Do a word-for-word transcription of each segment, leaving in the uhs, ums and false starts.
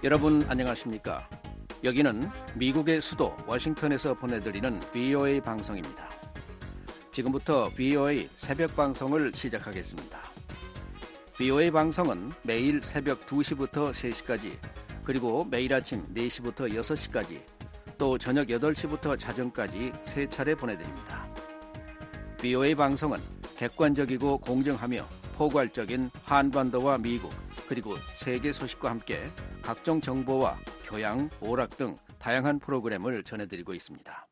여러분 안녕하십니까? 여기는 미국의 수도 워싱턴에서 보내드리는 브이오에이 방송입니다. 지금부터 브이오에이 새벽 방송을 시작하겠습니다. 브이오에이 방송은 매일 새벽 두 시부터 세 시까지, 그리고 매일 아침 네 시부터 여섯 시까지, 또 저녁 여덟 시부터 자정까지 세 차례 보내드립니다. 브이오에이 방송은 객관적이고 공정하며 포괄적인 한반도와 미국, 그리고 세계 소식과 함께 각종 정보와 교양, 오락 등 다양한 프로그램을 전해드리고 있습니다.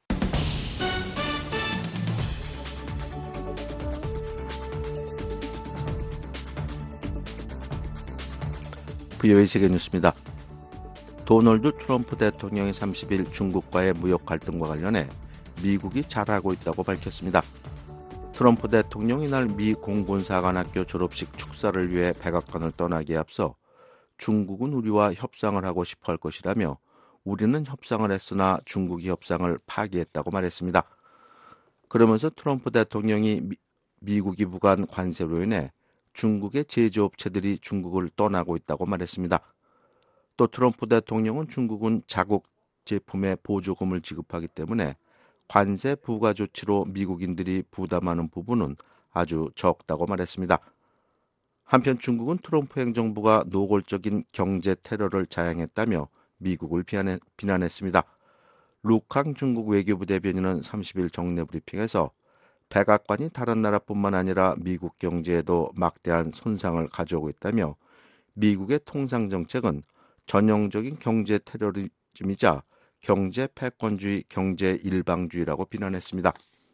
브이오에이 세계뉴스입니다. 도널드 트럼프 대통령이 삼십 일 중국과의 무역 갈등과 관련해 미국이 잘하고 있다고 밝혔습니다. 트럼프 대통령이 이날 미 공군사관학교 졸업식 축사를 위해 백악관을 떠나기에 앞서 중국은 우리와 협상을 하고 싶어 할 것이라며 우리는 협상을 했으나 중국이 협상을 파기했다고 말했습니다. 그러면서 트럼프 대통령이 미, 미국이 부과한 관세로 인해 중국의 제조업체들이 중국을 떠나고 있다고 말했습니다. 또 트럼프 대통령은 중국은 자국 제품에 보조금을 지급하기 때문에 관세 부과 조치로 미국인들이 부담하는 부분은 아주 적다고 말했습니다. 한편 중국은 트럼프 행정부가 노골적인 경제 테러를 자행했다며 미국을 비난해, 비난했습니다. 루캉 중국 외교부 대변인은 삼십 일 정례 브리핑에서 백악관이 다른 나라뿐만 아니라 미국 경제에도 막대한 손상을 가져오고 있다며 미국의 통상 정책은 전형적인 경제 테러리즘이자 경제 패권주의, 경제 일방주의라고 비난했습니다.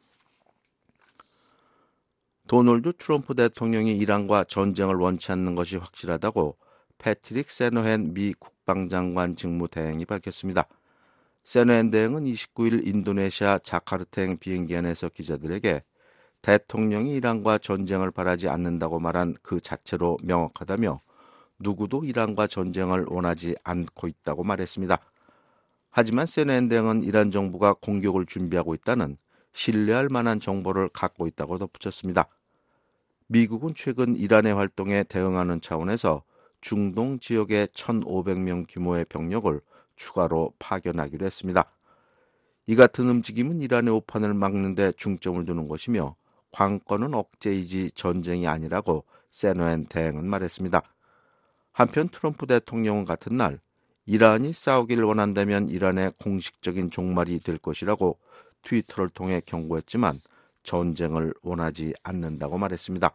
도널드 트럼프 대통령이 이란과 전쟁을 원치 않는 것이 확실하다고 패트릭 세너헨 미 국방장관 직무대행이 밝혔습니다. 세너헨 대행은 이십구 일 인도네시아 자카르타행 비행기 안에서 기자들에게 대통령이 이란과 전쟁을 바라지 않는다고 말한 그 자체로 명확하다며 누구도 이란과 전쟁을 원하지 않고 있다고 말했습니다. 하지만 세너헨 대행은 이란 정부가 공격을 준비하고 있다는 신뢰할 만한 정보를 갖고 있다고 덧붙였습니다. 미국은 최근 이란의 활동에 대응하는 차원에서 중동 지역에 천오백 명 규모의 병력을 추가로 파견하기로 했습니다. 이 같은 움직임은 이란의 오판을 막는 데 중점을 두는 것이며 관건은 억제이지 전쟁이 아니라고 세너헨 대행은 말했습니다. 한편 트럼프 대통령은 같은 날 이란이 싸우기를 원한다면 이란의 공식적인 종말이 될 것이라고 트위터를 통해 경고했지만 전쟁을 원하지 않는다고 말했습니다.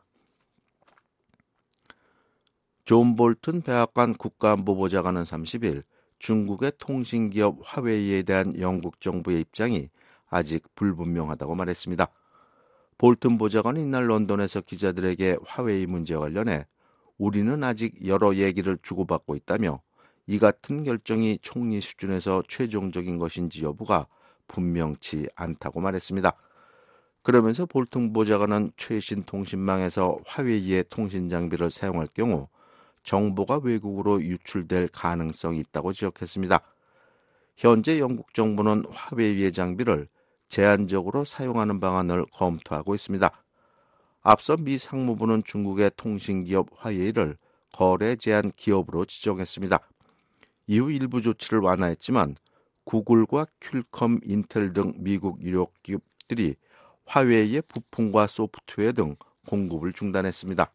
존 볼튼 백악관 국가안보보좌관은 삼십 일 중국의 통신기업 화웨이에 대한 영국 정부의 입장이 아직 불분명하다고 말했습니다. 볼튼 보좌관은 이날 런던에서 기자들에게 화웨이 문제와 관련해 우리는 아직 여러 얘기를 주고받고 있다며 이 같은 결정이 총리 수준에서 최종적인 것인지 여부가 분명치 않다고 말했습니다. 그러면서 볼튼 보좌관은 최신 통신망에서 화웨이의 통신 장비를 사용할 경우 정보가 외국으로 유출될 가능성이 있다고 지적했습니다. 현재 영국 정부는 화웨이의 장비를 제한적으로 사용하는 방안을 검토하고 있습니다. 앞서 미 상무부는 중국의 통신기업 화웨이를 거래 제한 기업으로 지정했습니다. 이후 일부 조치를 완화했지만 구글과 퀄컴, 인텔 등 미국 유력 기업들이 화웨이의 부품과 소프트웨어 등 공급을 중단했습니다.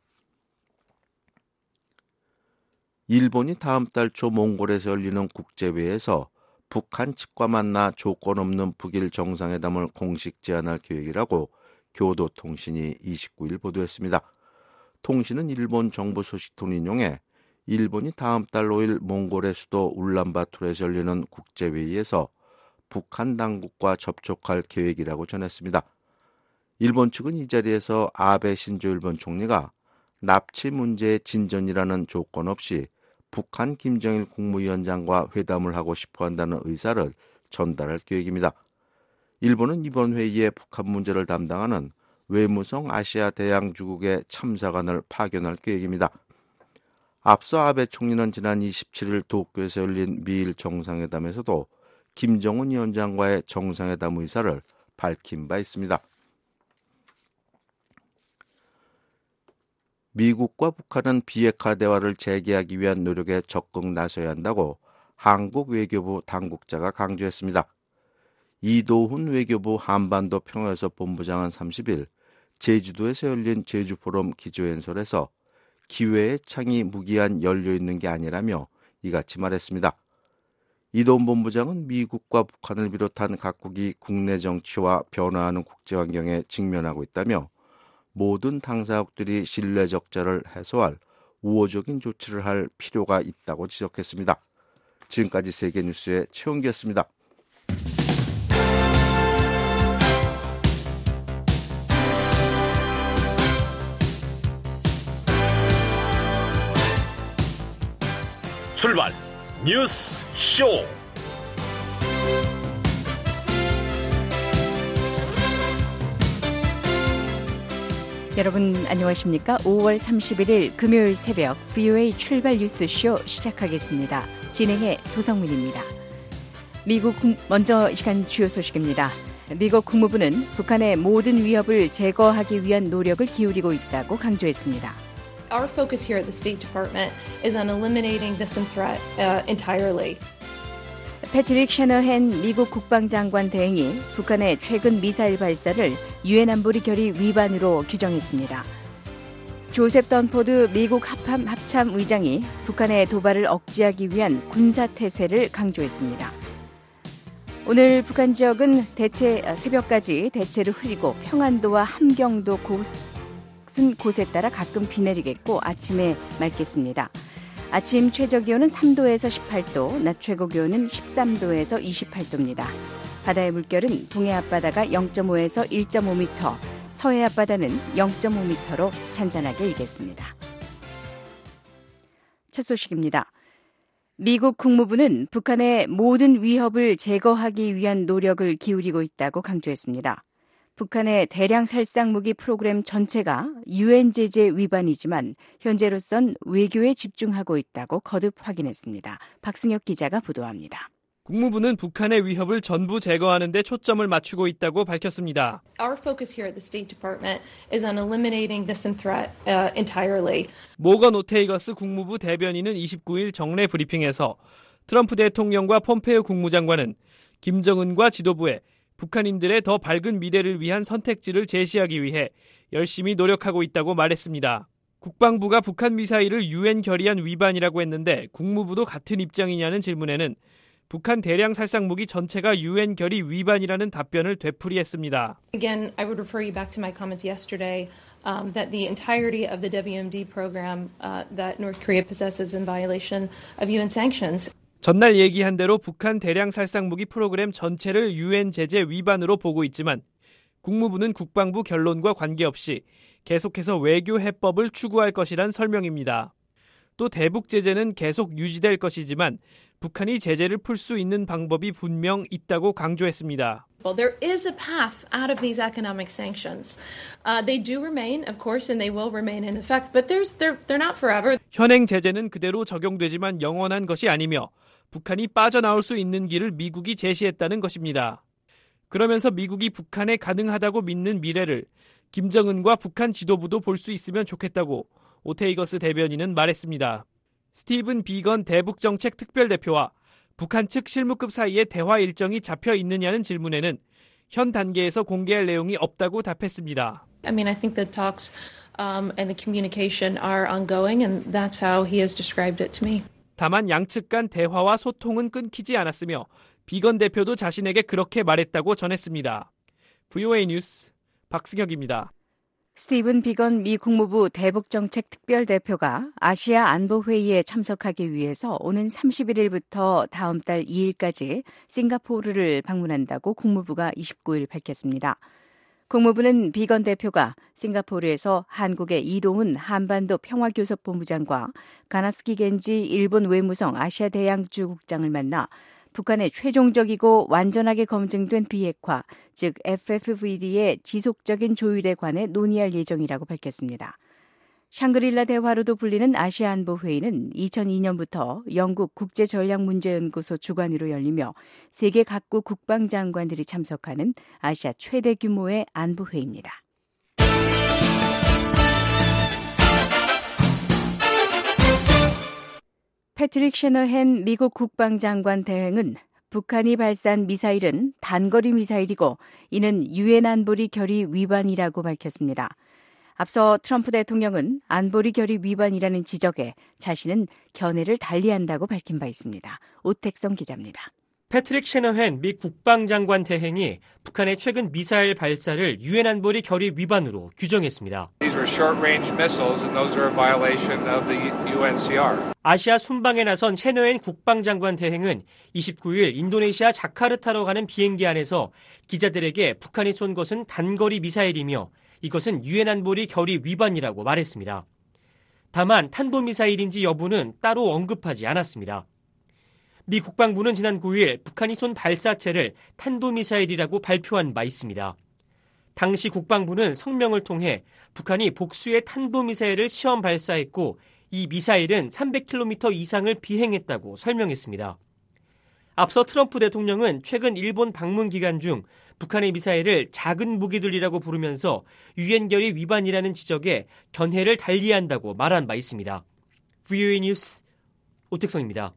일본이 다음 달 초 몽골에서 열리는 국제회의에서 북한 측과 만나 조건 없는 북일 정상회담을 공식 제안할 계획이라고 교도통신이 이십구 일 보도했습니다. 통신은 일본 정부 소식통을 인용해 일본이 다음 달 오 일 몽골의 수도 울란바토르에서 열리는 국제회의에서 북한 당국과 접촉할 계획이라고 전했습니다. 일본 측은 이 자리에서 아베 신조 일본 총리가 납치 문제의 진전이라는 조건 없이 북한 김정일 국무위원장과 회담을 하고 싶어 한다는 의사를 전달할 계획입니다. 일본은 이번 회의에 북한 문제를 담당하는 외무성 아시아 대양주국의 참사관을 파견할 계획입니다. 앞서 아베 총리는 지난 이십칠 일 도쿄에서 열린 미일 정상회담에서도 김정은 위원장과의 정상회담 의사를 밝힌 바 있습니다. 미국과 북한은 비핵화 대화를 재개하기 위한 노력에 적극 나서야 한다고 한국 외교부 당국자가 강조했습니다. 이도훈 외교부 한반도 평화연습 본부장은 삼십 일 제주도에서 열린 제주포럼 기조연설에서 기회의 창이 무기한 열려 있는 게 아니라며 이같이 말했습니다. 이도훈 본부장은 미국과 북한을 비롯한 각국이 국내 정치와 변화하는 국제환경에 직면하고 있다며 모든 당사국들이 신뢰 적자를 해소할 우호적인 조치를 할 필요가 있다고 지적했습니다. 지금까지 세계뉴스의 최원기였습니다. 출발 뉴스 쇼. 여러분 안녕하십니까? 오월 삼십일일 금요일 새벽 브이오에이 출발 뉴스쇼 시작하겠습니다. 진행의 도성민입니다. 미국 먼저 이 시간 주요 소식입니다. 미국 국무부는 북한의 모든 위협을 제거하기 위한 노력을 기울이고 있다고 강조했습니다. Our focus here at the State Department is on eliminating this threat uh, entirely. 패트릭 셔너헨 미국 국방장관 대행이 북한의 최근 미사일 발사를 유엔 안보리 결의 위반으로 규정했습니다. 조셉 던포드 미국 합참, 합참 의장이 북한의 도발을 억제하기 위한 군사태세를 강조했습니다. 오늘 북한 지역은 대체 새벽까지 대체로 흐리고 평안도와 함경도 곳은 곳에 따라 가끔 비 내리겠고 아침에 맑겠습니다. 아침 최저기온은 삼 도에서 십팔 도, 낮 최고기온은 십삼 도에서 이십팔 도입니다. 바다의 물결은 동해 앞바다가 영 점 오에서 일 점 오 미터, 서해 앞바다는 영 점 오 미터로 잔잔하게 일겠습니다. 첫 소식입니다. 미국 국무부는 북한의 모든 위협을 제거하기 위한 노력을 기울이고 있다고 강조했습니다. 북한의 대량 살상 무기 프로그램 전체가 유엔 제재 위반이지만 현재로선 외교에 집중하고 있다고 거듭 확인했습니다. 박승혁 기자가 보도합니다. 국무부는 북한의 위협을 전부 제거하는 데 초점을 맞추고 있다고 밝혔습니다. Our focus here at the State Department is on eliminating this threat uh, entirely. 모건 오테이거스 국무부 대변인은 이십구일 정례 브리핑에서 트럼프 대통령과 폼페이오 국무장관은 김정은과 지도부에 북한인들의 더 밝은 미래를 위한 선택지를 제시하기 위해 열심히 노력하고 있다고 말했습니다. 국방부가 북한 미사일을 유엔 결의안 위반이라고 했는데 국무부도 같은 입장이냐는 질문에는 북한 대량 살상 무기 전체가 유엔 결의 위반이라는 답변을 되풀이했습니다. Again, I would refer you back to my comments yesterday um, that the entirety of the 더블유 엠 디 program uh, that North Korea possesses in violation of 유엔 sanctions. 전날 얘기한 대로 북한 대량 살상 무기 프로그램 전체를 유엔 제재 위반으로 보고 있지만 국무부는 국방부 결론과 관계없이 계속해서 외교 해법을 추구할 것이란 설명입니다. 또 대북 제재는 계속 유지될 것이지만 북한이 제재를 풀 수 있는 방법이 분명 있다고 강조했습니다. Well, there is a path out of these economic sanctions. Uh, they do remain, of course, and they will remain in effect, but there's, they're, they're not forever. 현행 제재는 그대로 적용되지만 영원한 것이 아니며 북한이 빠져나올 수 있는 길을 미국이 제시했다는 것입니다. 그러면서 미국이 북한에 가능하다고 믿는 미래를 김정은과 북한 지도부도 볼 수 있으면 좋겠다고 오테이거스 대변인은 말했습니다. 스티븐 비건 대북정책 특별대표와 북한 측 실무급 사이에 대화 일정이 잡혀 있느냐는 질문에는 현 단계에서 공개할 내용이 없다고 답했습니다. I mean, I think the talks um, and the communication are ongoing, and that's how he has described it to me. 다만 양측 간 대화와 소통은 끊기지 않았으며 비건 대표도 자신에게 그렇게 말했다고 전했습니다. 브이오에이 뉴스 박승혁입니다. 스티븐 비건 미 국무부 대북정책 특별대표가 아시아 안보회의에 참석하기 위해서 오는 삼십일일부터 다음 달 이일까지 싱가포르를 방문한다고 국무부가 이십구일 밝혔습니다. 국무부는 비건 대표가 싱가포르에서 한국의 이동훈 한반도 평화교섭본부장과 가나스키 겐지 일본 외무성 아시아대양주 국장을 만나 북한의 최종적이고 완전하게 검증된 비핵화, 즉 에프에프브이디의 지속적인 조율에 관해 논의할 예정이라고 밝혔습니다. 샹그릴라 대화로도 불리는 아시아안보회의는 이천이년부터 영국 국제전략문제연구소 주관으로 열리며 세계 각국 국방장관들이 참석하는 아시아 최대 규모의 안보회의입니다. 패트릭 셔너헨 미국 국방장관 대행은 북한이 발사한 미사일은 단거리 미사일이고 이는 유엔 안보리 결의 위반이라고 밝혔습니다. 앞서 트럼프 대통령은 안보리 결의 위반이라는 지적에 자신은 견해를 달리한다고 밝힌 바 있습니다. 오택성 기자입니다. 패트릭 셔너헨 미 국방장관 대행이 북한의 최근 미사일 발사를 유엔 안보리 결의 위반으로 규정했습니다. These are short-range missiles and those are a violation of the U N C R. 아시아 순방에 나선 셔너헨 국방장관 대행은 이십구일 인도네시아 자카르타로 가는 비행기 안에서 기자들에게 북한이 쏜 것은 단거리 미사일이며 이것은 유엔 안보리 결의 위반이라고 말했습니다. 다만 탄도미사일인지 여부는 따로 언급하지 않았습니다. 미 국방부는 지난 구일 북한이 쏜 발사체를 탄도미사일이라고 발표한 바 있습니다. 당시 국방부는 성명을 통해 북한이 복수의 탄도미사일을 시험 발사했고 이 미사일은 삼백 킬로미터 이상을 비행했다고 설명했습니다. 앞서 트럼프 대통령은 최근 일본 방문 기간 중 북한의 미사일을 작은 무기들이라고 부르면서 유엔 결의 위반이라는 지적에 견해를 달리한다고 말한 바 있습니다. 브이오에이 뉴스 오택성입니다.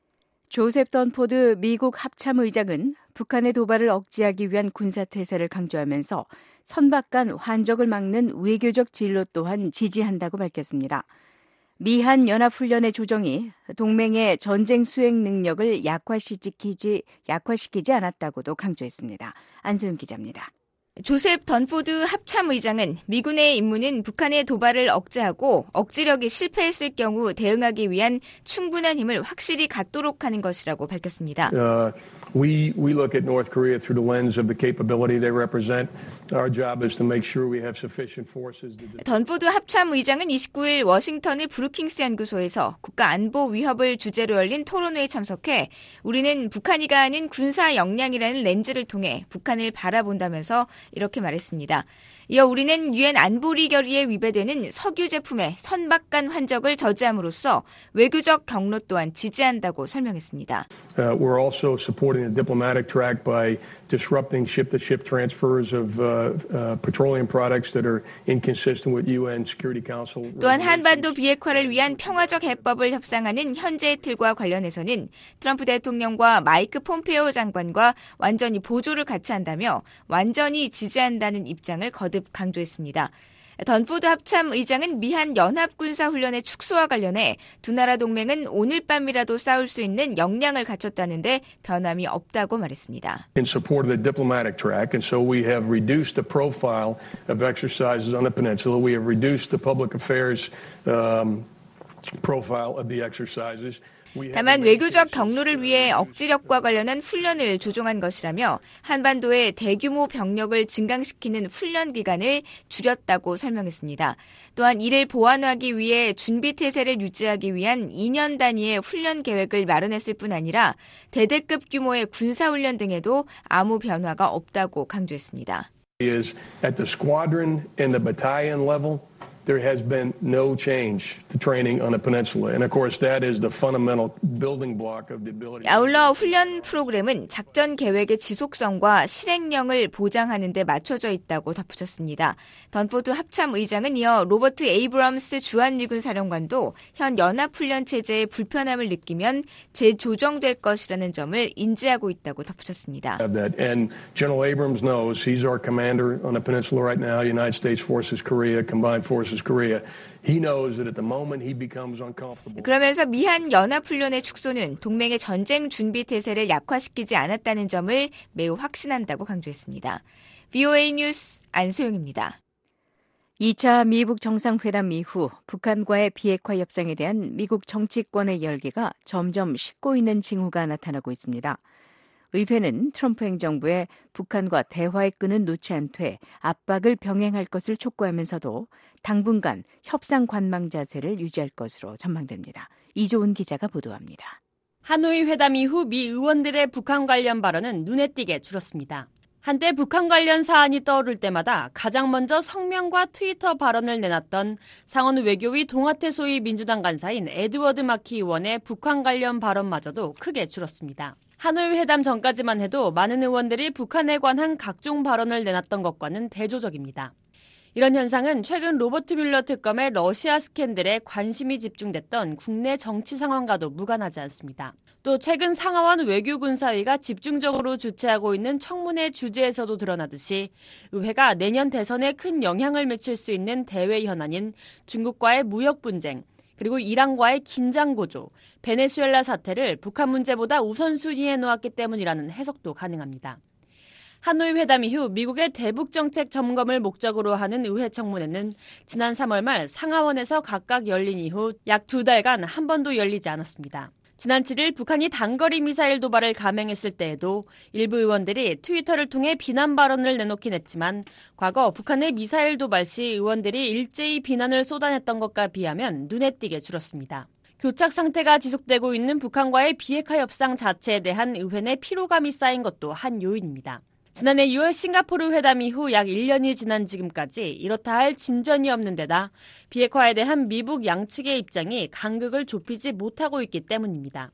조셉 던포드 미국 합참의장은 북한의 도발을 억제하기 위한 군사태세를 강조하면서 선박간 환적을 막는 외교적 진로 또한 지지한다고 밝혔습니다. 미한 연합훈련의 조정이 동맹의 전쟁 수행 능력을 약화시키지, 약화시키지 않았다고도 강조했습니다. 안소영 기자입니다. 조셉 던포드 합참의장은 미군의 임무는 북한의 도발을 억제하고 억지력이 실패했을 경우 대응하기 위한 충분한 힘을 확실히 갖도록 하는 것이라고 밝혔습니다. Uh, we we look at North Korea through the lens of the capability they represent. Our job is to make sure we have sufficient forces. To... 던포드 합참의장은 이십구일 워싱턴의 브루킹스 연구소에서 국가 안보 위협을 주제로 열린 토론회에 참석해 우리는 북한이 가하는 군사 역량이라는 렌즈를 통해 북한을 바라본다면서 이렇게 말했습니다. 이어 우리는 유엔 안보리 결의에 위배되는 석유 제품의 선박간 환적을 저지함으로써 외교적 경로 또한 지지한다고 설명했습니다. Uh, we're also supporting the diplomatic track by disrupting ship-to-ship transfers of uh, uh, petroleum products that are inconsistent with 유엔 Security Council. 또한 한반도 비핵화를 위한 평화적 해법을 협상하는 현재의 틀과 관련해서는 트럼프 대통령과 마이크 폼페오 장관과 완전히 보조를 같이 한다며 완전히 지지한다는 입장을 거듭 강조했습니다. 던포드 합참 의장은 미한 연합군사훈련의 축소와 관련해 두 나라 동맹은 오늘 밤이라도 싸울 수 있는 역량을 갖췄다는데 변함이 없다고 말했습니다. In support of the diplomatic track, and so we have reduced the profile of exercises on the peninsula. We have reduced the public affairs um, profile of the exercises. 다만 외교적 경로를 위해 억지력과 관련한 훈련을 조정한 것이라며 한반도의 대규모 병력을 증강시키는 훈련 기간을 줄였다고 설명했습니다. 또한 이를 보완하기 위해 준비태세를 유지하기 위한 이 년 단위의 훈련 계획을 마련했을 뿐 아니라 대대급 규모의 군사훈련 등에도 아무 변화가 없다고 강조했습니다. Is at the squadron and the battalion level. There has been no change to training on the peninsula. And of course that is the fundamental building block of the ability. 아울러 훈련 프로그램은 작전 계획의 지속성과 실행력을 보장하는 데 맞춰져 있다고 덧붙였습니다. 던포드 합참 의장은 이어 로버트 에이브럼스 주한미군 사령관도 현 연합훈련 체제의 불편함을 느끼면 재조정될 것이라는 점을 인지하고 있다고 덧붙였습니다. And General Abrams knows he's our commander on the peninsula right now. United States Forces Korea, Combined Forces Korea. He knows that at the moment he becomes uncomfortable. 그러면서 미한 연합훈련의 축소는 동맹의 전쟁 준비 태세를 약화시키지 않았다는 점을 매우 확신한다고 강조했습니다. 브이오에이 뉴스 안소영입니다. 이 차 미북 정상회담 이후 북한과의 비핵화 협상에 대한 미국 정치권의 열기가 점점 식고 있는 징후가 나타나고 있습니다. 의회는 트럼프 행정부에 북한과 대화의 끈은 놓지 않되 압박을 병행할 것을 촉구하면서도 당분간 협상 관망 자세를 유지할 것으로 전망됩니다. 이조은 기자가 보도합니다. 하노이 회담 이후 미 의원들의 북한 관련 발언은 눈에 띄게 줄었습니다. 한때 북한 관련 사안이 떠오를 때마다 가장 먼저 성명과 트위터 발언을 내놨던 상원 외교위 동아태 소위 민주당 간사인 에드워드 마키 의원의 북한 관련 발언마저도 크게 줄었습니다. 하노이 회담 전까지만 해도 많은 의원들이 북한에 관한 각종 발언을 내놨던 것과는 대조적입니다. 이런 현상은 최근 로버트 뮬러 특검의 러시아 스캔들에 관심이 집중됐던 국내 정치 상황과도 무관하지 않습니다. 또 최근 상하원 외교군사위가 집중적으로 주최하고 있는 청문회 주제에서도 드러나듯이 의회가 내년 대선에 큰 영향을 미칠 수 있는 대외 현안인 중국과의 무역 분쟁, 그리고 이란과의 긴장 고조, 베네수엘라 사태를 북한 문제보다 우선순위에 놓았기 때문이라는 해석도 가능합니다. 하노이 회담 이후 미국의 대북 정책 점검을 목적으로 하는 의회 청문회는 지난 삼월 말 상하원에서 각각 열린 이후 약 두 달간 한 번도 열리지 않았습니다. 지난 칠 일 북한이 단거리 미사일 도발을 감행했을 때에도 일부 의원들이 트위터를 통해 비난 발언을 내놓긴 했지만 과거 북한의 미사일 도발 시 의원들이 일제히 비난을 쏟아냈던 것과 비하면 눈에 띄게 줄었습니다. 교착 상태가 지속되고 있는 북한과의 비핵화 협상 자체에 대한 의회 내 피로감이 쌓인 것도 한 요인입니다. 지난해 유월 싱가포르 회담 이후 약 일 년이 지난 지금까지 이렇다 할 진전이 없는 데다 비핵화에 대한 미북 양측의 입장이 간극을 좁히지 못하고 있기 때문입니다.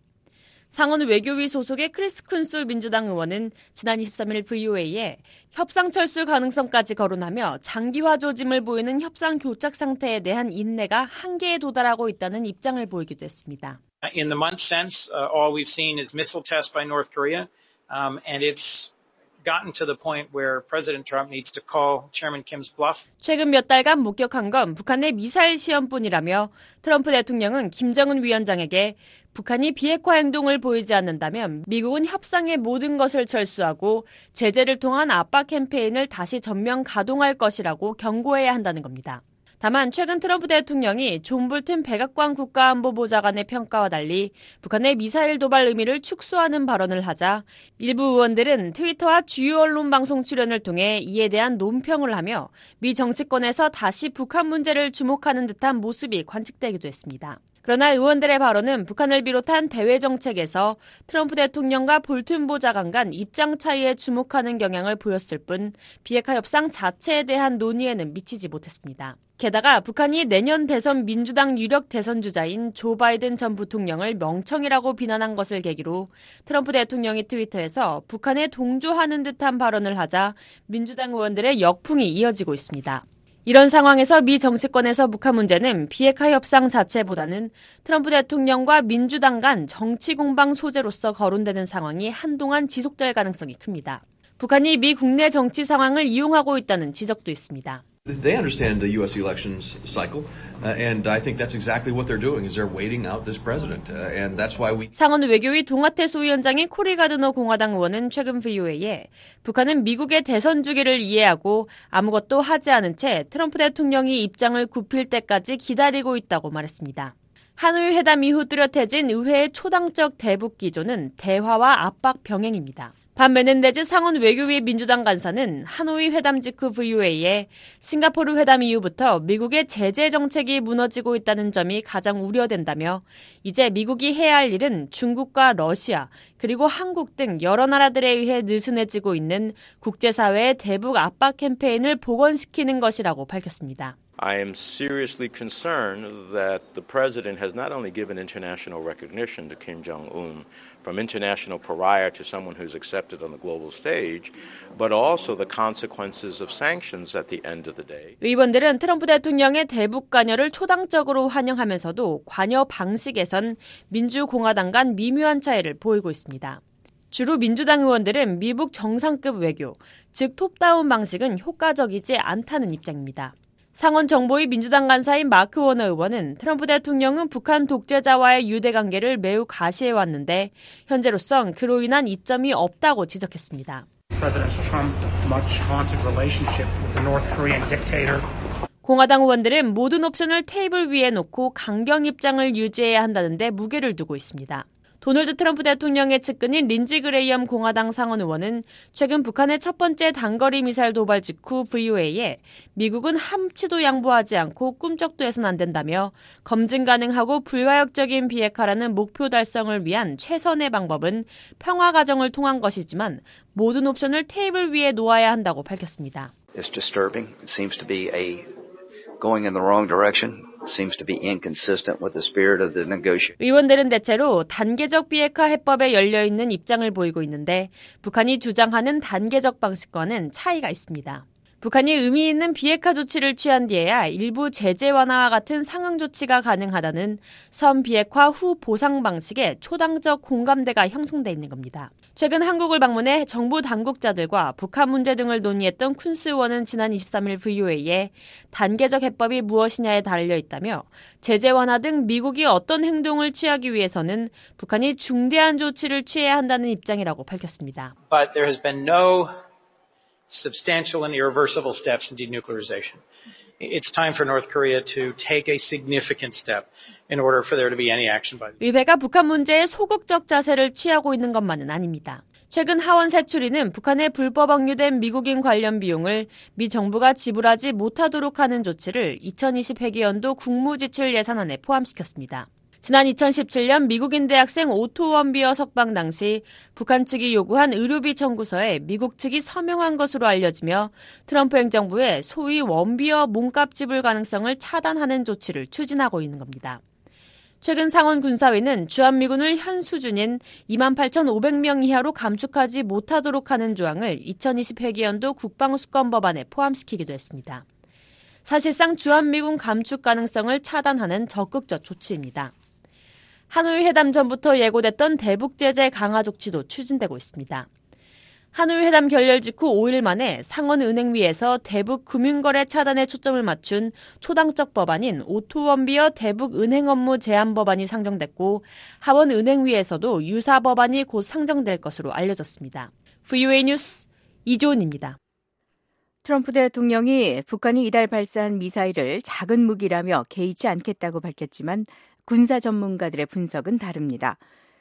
상원 외교위 소속의 크리스 쿤스 민주당 의원은 지난 이십삼 일 브이오에이에 협상 철수 가능성까지 거론하며 장기화 조짐을 보이는 협상 교착 상태에 대한 인내가 한계에 도달하고 있다는 입장을 보이기도 했습니다. In the month since, uh, all we've seen is missile tests by North Korea, um, and it's gotten to the point where President Trump needs to call Chairman Kim's bluff. 최근 몇 달간 목격한 건 북한의 미사일 시험뿐이라며 트럼프 대통령은 김정은 위원장에게 북한이 비핵화 행동을 보이지 않는다면 미국은 협상의 모든 것을 철수하고 제재를 통한 압박 캠페인을 다시 전면 가동할 것이라고 경고해야 한다는 겁니다. 다만 최근 트럼프 대통령이 존 볼튼 백악관 국가안보보좌관의 평가와 달리 북한의 미사일 도발 의미를 축소하는 발언을 하자 일부 의원들은 트위터와 주요 언론 방송 출연을 통해 이에 대한 논평을 하며 미 정치권에서 다시 북한 문제를 주목하는 듯한 모습이 관측되기도 했습니다. 그러나 의원들의 발언은 북한을 비롯한 대외 정책에서 트럼프 대통령과 볼튼 보좌관 간 입장 차이에 주목하는 경향을 보였을 뿐 비핵화 협상 자체에 대한 논의에는 미치지 못했습니다. 게다가 북한이 내년 대선 민주당 유력 대선 주자인 조 바이든 전 부통령을 멍청이라고 비난한 것을 계기로 트럼프 대통령이 트위터에서 북한에 동조하는 듯한 발언을 하자 민주당 의원들의 역풍이 이어지고 있습니다. 이런 상황에서 미 정치권에서 북한 문제는 비핵화 협상 자체보다는 트럼프 대통령과 민주당 간 정치 공방 소재로서 거론되는 상황이 한동안 지속될 가능성이 큽니다. 북한이 미 국내 정치 상황을 이용하고 있다는 지적도 있습니다. They understand the U S elections cycle, uh, and I think that's exactly what they're doing. Is they're waiting out this president, uh, and that's why we. 상원 외교위 동아태 소위원장인 코리 가드너 공화당 의원은 최근 브이오에이에 북한은 미국의 대선 주기를 이해하고 아무것도 하지 않은 채 트럼프 대통령이 입장을 굽힐 때까지 기다리고 있다고 말했습니다. 하노이 회담 이후 뚜렷해진 의회의 초당적 대북 기조는 대화와 압박 병행입니다. 반 메넨데즈 상원 외교위 민주당 간사는 하노이 회담 직후 브이오에이에 싱가포르 회담 이후부터 미국의 제재 정책이 무너지고 있다는 점이 가장 우려된다며 이제 미국이 해야 할 일은 중국과 러시아 그리고 한국 등 여러 나라들에 의해 느슨해지고 있는 국제사회의 대북 압박 캠페인을 복원시키는 것이라고 밝혔습니다. I am seriously concerned that the president has not only given international recognition to Kim Jong-un from international pariah to someone who's accepted on the global stage, but also the consequences of sanctions at the end of the day. 의원들은 트럼프 대통령의 대북 관여를 초당적으로 환영하면서도 관여 방식에선 민주공화당 간 미묘한 차이를 보이고 있습니다. 주로 민주당 의원들은 미북 정상급 외교, 즉 톱다운 방식은 효과적이지 않다는 입장입니다. 상원 정보위 민주당 간사인 마크 워너 의원은 트럼프 대통령은 북한 독재자와의 유대 관계를 매우 가시해왔는데 현재로선 그로 인한 이점이 없다고 지적했습니다. 공화당 의원들은 모든 옵션을 테이블 위에 놓고 강경 입장을 유지해야 한다는데 무게를 두고 있습니다. 도널드 트럼프 대통령의 측근인 린지 그레이엄 공화당 상원 의원은 최근 북한의 첫 번째 단거리 미사일 도발 직후 브이오에이에 미국은 함치도 양보하지 않고 꿈쩍도 해서는 안 된다며 검증 가능하고 불가역적인 비핵화라는 목표 달성을 위한 최선의 방법은 평화 과정을 통한 것이지만 모든 옵션을 테이블 위에 놓아야 한다고 밝혔습니다. It's disturbing. It seems to be a going in the wrong direction. Seems to be inconsistent with the spirit of the negotiation. 의원들은 대체로 단계적 비핵화 해법에 열려 있는 입장을 보이고 있는데 북한이 주장하는 단계적 방식과는 차이가 있습니다. 북한이 의미 있는 비핵화 조치를 취한 뒤에야 일부 제재 완화와 같은 상응 조치가 가능하다는 선 비핵화 후 보상 방식에 초당적 공감대가 형성돼 있는 겁니다. 최근 한국을 방문해 정부 당국자들과 북한 문제 등을 논의했던 쿤스 의원은 지난 이십삼일 브이오에이에 단계적 해법이 무엇이냐에 달려 있다며 제재 완화 등 미국이 어떤 행동을 취하기 위해서는 북한이 중대한 조치를 취해야 한다는 입장이라고 밝혔습니다. But there has been no substantial and irreversible steps in denuclearization. It's time for North Korea to take a significant step in order for there to be any action by the 의회가 북한 문제에 소극적 자세를 취하고 있는 것만은 아닙니다. 최근 하원 세출위는 북한에 불법 억류된 미국인 관련 비용을 미 정부가 지불하지 못하도록 하는 조치를 이천이십 회계연도 국무지출 예산안에 포함시켰습니다. 지난 이천십칠년 미국인 대학생 오토 원비어 석방 당시 북한 측이 요구한 의료비 청구서에 미국 측이 서명한 것으로 알려지며 트럼프 행정부의 소위 원비어 몸값 지불 가능성을 차단하는 조치를 추진하고 있는 겁니다. 최근 상원 군사위는 주한미군을 현 수준인 이만 팔천오백 명 이하로 감축하지 못하도록 하는 조항을 이천이십 회계연도 국방수권법안에 포함시키기도 했습니다. 사실상 주한미군 감축 가능성을 차단하는 적극적 조치입니다. 하노이 회담 전부터 예고됐던 대북 제재 강화 조치도 추진되고 있습니다. 하노이 회담 결렬 직후 오일 만에 상원은행위에서 대북 금융거래 차단에 초점을 맞춘 초당적 법안인 오토 원비어 대북 은행 업무 제한 법안이 상정됐고 하원은행위에서도 유사 법안이 곧 상정될 것으로 알려졌습니다. 브이오에이 뉴스 이조은입니다. 트럼프 대통령이 북한이 이달 발사한 미사일을 작은 무기라며 개의치 않겠다고 밝혔지만 군사 전문가들의 분석은 다릅니다.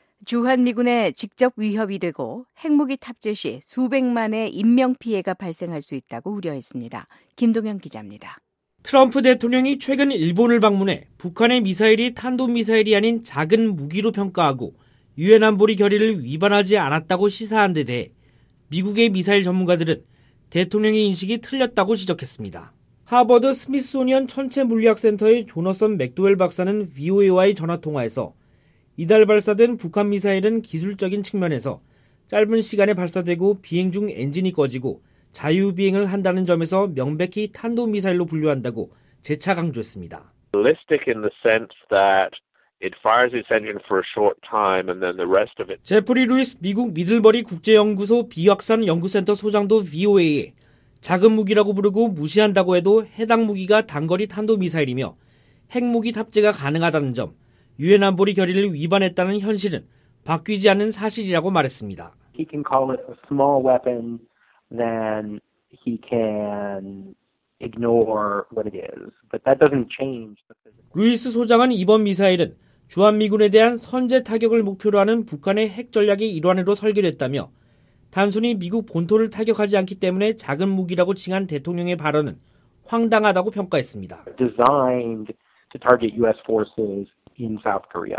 주한미군에 직접 위협이 되고 핵무기 탑재 시 수백만의 인명피해가 발생할 수 있다고 우려했습니다. 김동현 기자입니다. 트럼프 대통령이 최근 일본을 방문해 북한의 미사일이 탄도미사일이 아닌 작은 무기로 평가하고 유엔 안보리 결의를 위반하지 않았다고 시사한 데 대해 미국의 미사일 전문가들은 대통령의 인식이 틀렸다고 지적했습니다. 하버드 스미소니언 천체물리학센터의 조너선 맥도웰 박사는 브이오에이와의 전화통화에서 이달 발사된 북한 미사일은 기술적인 측면에서 짧은 시간에 발사되고 비행 중 엔진이 꺼지고 자유비행을 한다는 점에서 명백히 탄도미사일로 분류한다고 재차 강조했습니다. Ballistic in the sense that it fires its engine for a short time and then the rest of it. 제프리 루이스 미국 미들버리 국제연구소 비확산 연구센터 소장도 브이오에이에 작은 무기라고 부르고 무시한다고 해도 해당 무기가 단거리 탄도미사일이며 핵무기 탑재가 가능하다는 점, 유엔 안보리 결의를 위반했다는 현실은 바뀌지 않는 사실이라고 말했습니다. He can call it a small weapon, then he can ignore what it is. But that doesn't change the physical. 루이스 소장은 이번 미사일은 주한미군에 대한 선제 타격을 목표로 하는 북한의 핵 전략의 일환으로 설계됐다며 단순히 미국 본토를 타격하지 않기 때문에 작은 무기라고 칭한 대통령의 발언은 황당하다고 평가했습니다. Designed to target U S forces in South Korea.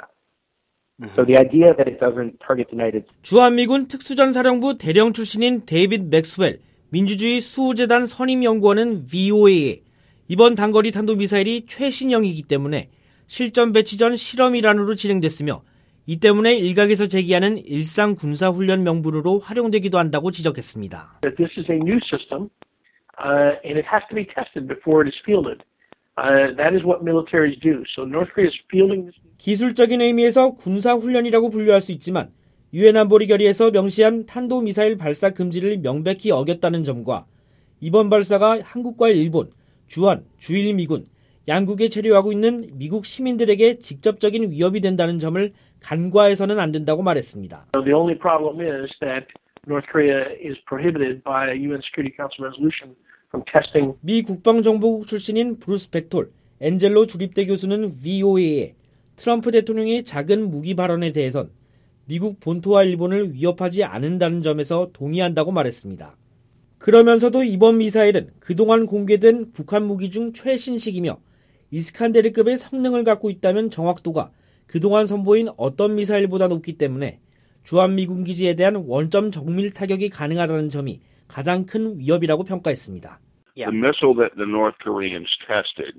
So the idea that it doesn't target the United States. 주한미군 특수전사령부 대령 출신인 데이빗 맥스웰 민주주의 수호재단 선임연구원은 브이오에이에 이번 단거리 탄도미사일이 최신형이기 때문에 실전 배치 전 실험 일환으로 진행됐으며 이 때문에 일각에서 제기하는 일상 군사훈련 명분으로 활용되기도 한다고 지적했습니다. This is a new system, uh, and it has to be tested before it is fielded. Uh, that is what militaries do. So North Korea is fielding this. 기술적인 의미에서 군사훈련이라고 분류할 수 있지만 유엔 안보리 결의에서 명시한 탄도미사일 발사 금지를 명백히 어겼다는 점과 이번 발사가 한국과 일본, 주한, 주일미군, 양국에 체류하고 있는 미국 시민들에게 직접적인 위협이 된다는 점을 간과해서는 안 된다고 말했습니다. The only problem is that North Korea is prohibited by a 유엔 Security Council resolution from testing. 미 국방정보국 출신인 브루스 벡톨, 엔젤로 주립대 교수는 브이오에이에 트럼프 대통령의 작은 무기 발언에 대해선 미국 본토와 일본을 위협하지 않는다는 점에서 동의한다고 말했습니다. 그러면서도 이번 미사일은 그동안 공개된 북한 무기 중 최신식이며 이스칸데르급의 성능을 갖고 있다면 정확도가 그동안 선보인 어떤 미사일보다 높기 때문에 주한미군 기지에 대한 원점 정밀 타격이 가능하다는 점이 가장 큰 위협이라고 평가했습니다. The missile that the North Koreans tested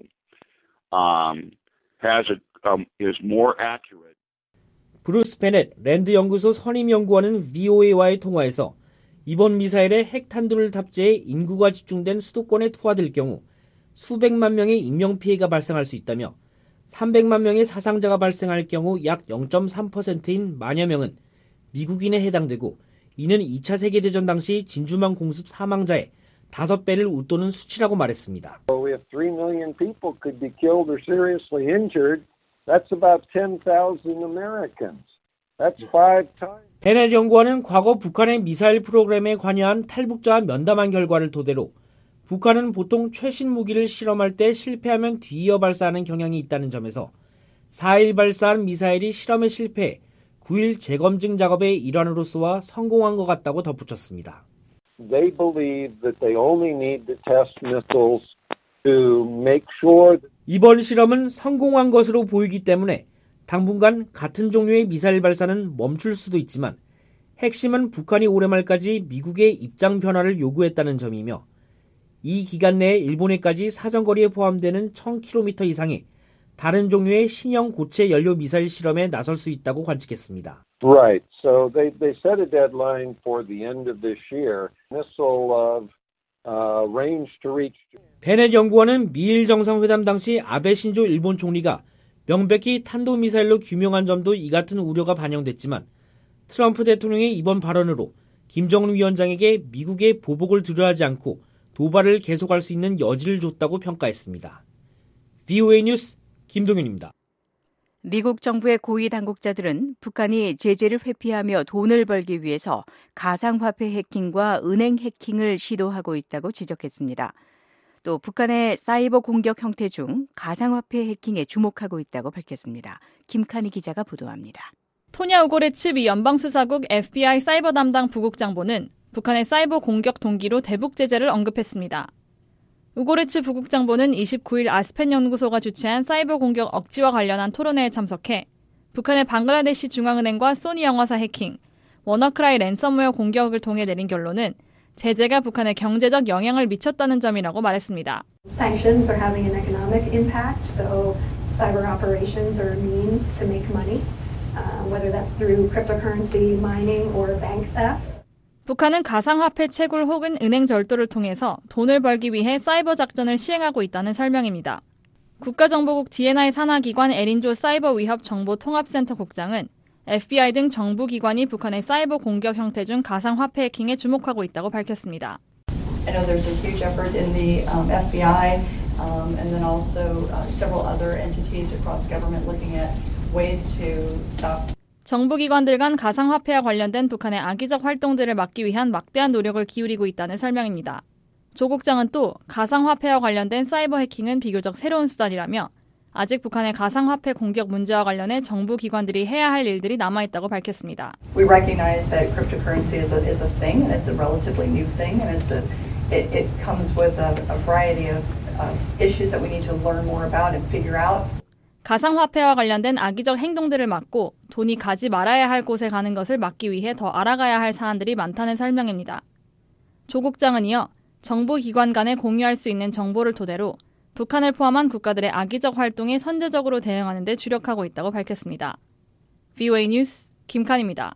um, has a, um, is more accurate. 브루스 베넷 랜드 연구소 선임 연구원은 브이오에이와의 통화에서 이번 미사일에 핵탄두를 탑재해 인구가 집중된 수도권에 투하될 경우 수백만 명의 인명피해가 발생할 수 있다며 삼백만 명의 사상자가 발생할 경우 약 영 점 삼 퍼센트인 만여 명은 미국인에 해당되고 이는 이 차 세계대전 당시 진주만 공습 사망자의 다섯 배를 웃도는 수치라고 말했습니다. If three million people could be killed or seriously injured, that's about ten thousand Americans. That's five times. 베넷 연구원은 과거 북한의 미사일 프로그램에 관여한 탈북자와 면담한 결과를 토대로 북한은 보통 최신 무기를 실험할 때 실패하면 뒤이어 발사하는 경향이 있다는 점에서 사 일 발사한 미사일이 실험에 실패해 구 일 재검증 작업의 일환으로서와 성공한 것 같다고 덧붙였습니다. They believe that they only need to test missiles to make sure that 이번 실험은 성공한 것으로 보이기 때문에 당분간 같은 종류의 미사일 발사는 멈출 수도 있지만 핵심은 북한이 올해 말까지 미국의 입장 변화를 요구했다는 점이며 이 기간 내에 일본에까지 사정거리에 포함되는 천 킬로미터 이상의 다른 종류의 신형 고체 연료 미사일 실험에 나설 수 있다고 관측했습니다. Right. So they they set a deadline for the end of this year. Missile of uh, range to reach. 베넷 연구원은 미일 정상회담 당시 아베 신조 일본 총리가 명백히 탄도미사일로 규명한 점도 이 같은 우려가 반영됐지만 트럼프 대통령의 이번 발언으로 김정은 위원장에게 미국의 보복을 두려워하지 않고 도발을 계속할 수 있는 여지를 줬다고 평가했습니다. 브이오에이 뉴스 김동윤입니다. 미국 정부의 고위 당국자들은 북한이 제재를 회피하며 돈을 벌기 위해서 가상화폐 해킹과 은행 해킹을 시도하고 있다고 지적했습니다. 또 북한의 사이버 공격 형태 중 가상화폐 해킹에 주목하고 있다고 밝혔습니다. 김칸희 기자가 보도합니다. 토냐 우고레츠 미 연방수사국 에프비아이 사이버 담당 부국장보는 북한의 사이버 공격 동기로 대북 제재를 언급했습니다. 우고레츠 부국장보는 이십구 일 아스펜 연구소가 주최한 사이버 공격 억지와 관련한 토론회에 참석해 북한의 방글라데시 중앙은행과 소니 영화사 해킹, 워너크라이 랜섬웨어 공격을 통해 내린 결론은 제재가 북한의 경제적 영향을 미쳤다는 점이라고 말했습니다. Sanctions are having an economic impact, so cyber operations are a means to make money, uh, whether that's through cryptocurrency mining or bank theft. 북한은 가상화폐 채굴 혹은 은행 절도를 통해서 돈을 벌기 위해 사이버 작전을 시행하고 있다는 설명입니다. 국가정보국 디엔아이 산하기관 에린조 사이버 위협 정보통합센터 국장은 에프비아이 등 정부기관이 북한의 사이버 공격 형태 중 가상화폐 해킹에 주목하고 있다고 밝혔습니다. I know there's a huge effort in the um, 에프비아이 um, and then also uh, several other entities across government looking at ways to stop. 정부기관들 간 가상화폐와 관련된 북한의 악의적 활동들을 막기 위한 막대한 노력을 기울이고 있다는 설명입니다. 조 국장은 또 가상화폐와 관련된 사이버 해킹은 비교적 새로운 수단이라며 아직 북한의 가상화폐 공격 문제와 관련해 정부 기관들이 해야 할 일들이 남아있다고 밝혔습니다. We recognize that cryptocurrency is a, is a thing, and it's a relatively new thing, and it's a, it, it comes with a, a variety of uh, issues that we need to learn more about and figure out. 가상화폐와 관련된 악의적 행동들을 막고 돈이 가지 말아야 할 곳에 가는 것을 막기 위해 더 알아가야 할 사안들이 많다는 설명입니다. 조 국장은 이어 정부 기관 간에 공유할 수 있는 정보를 토대로 북한을 포함한 국가들의 악의적 활동에 선제적으로 대응하는 데 주력하고 있다고 밝혔습니다. 브이오에이 뉴스 김칸입니다.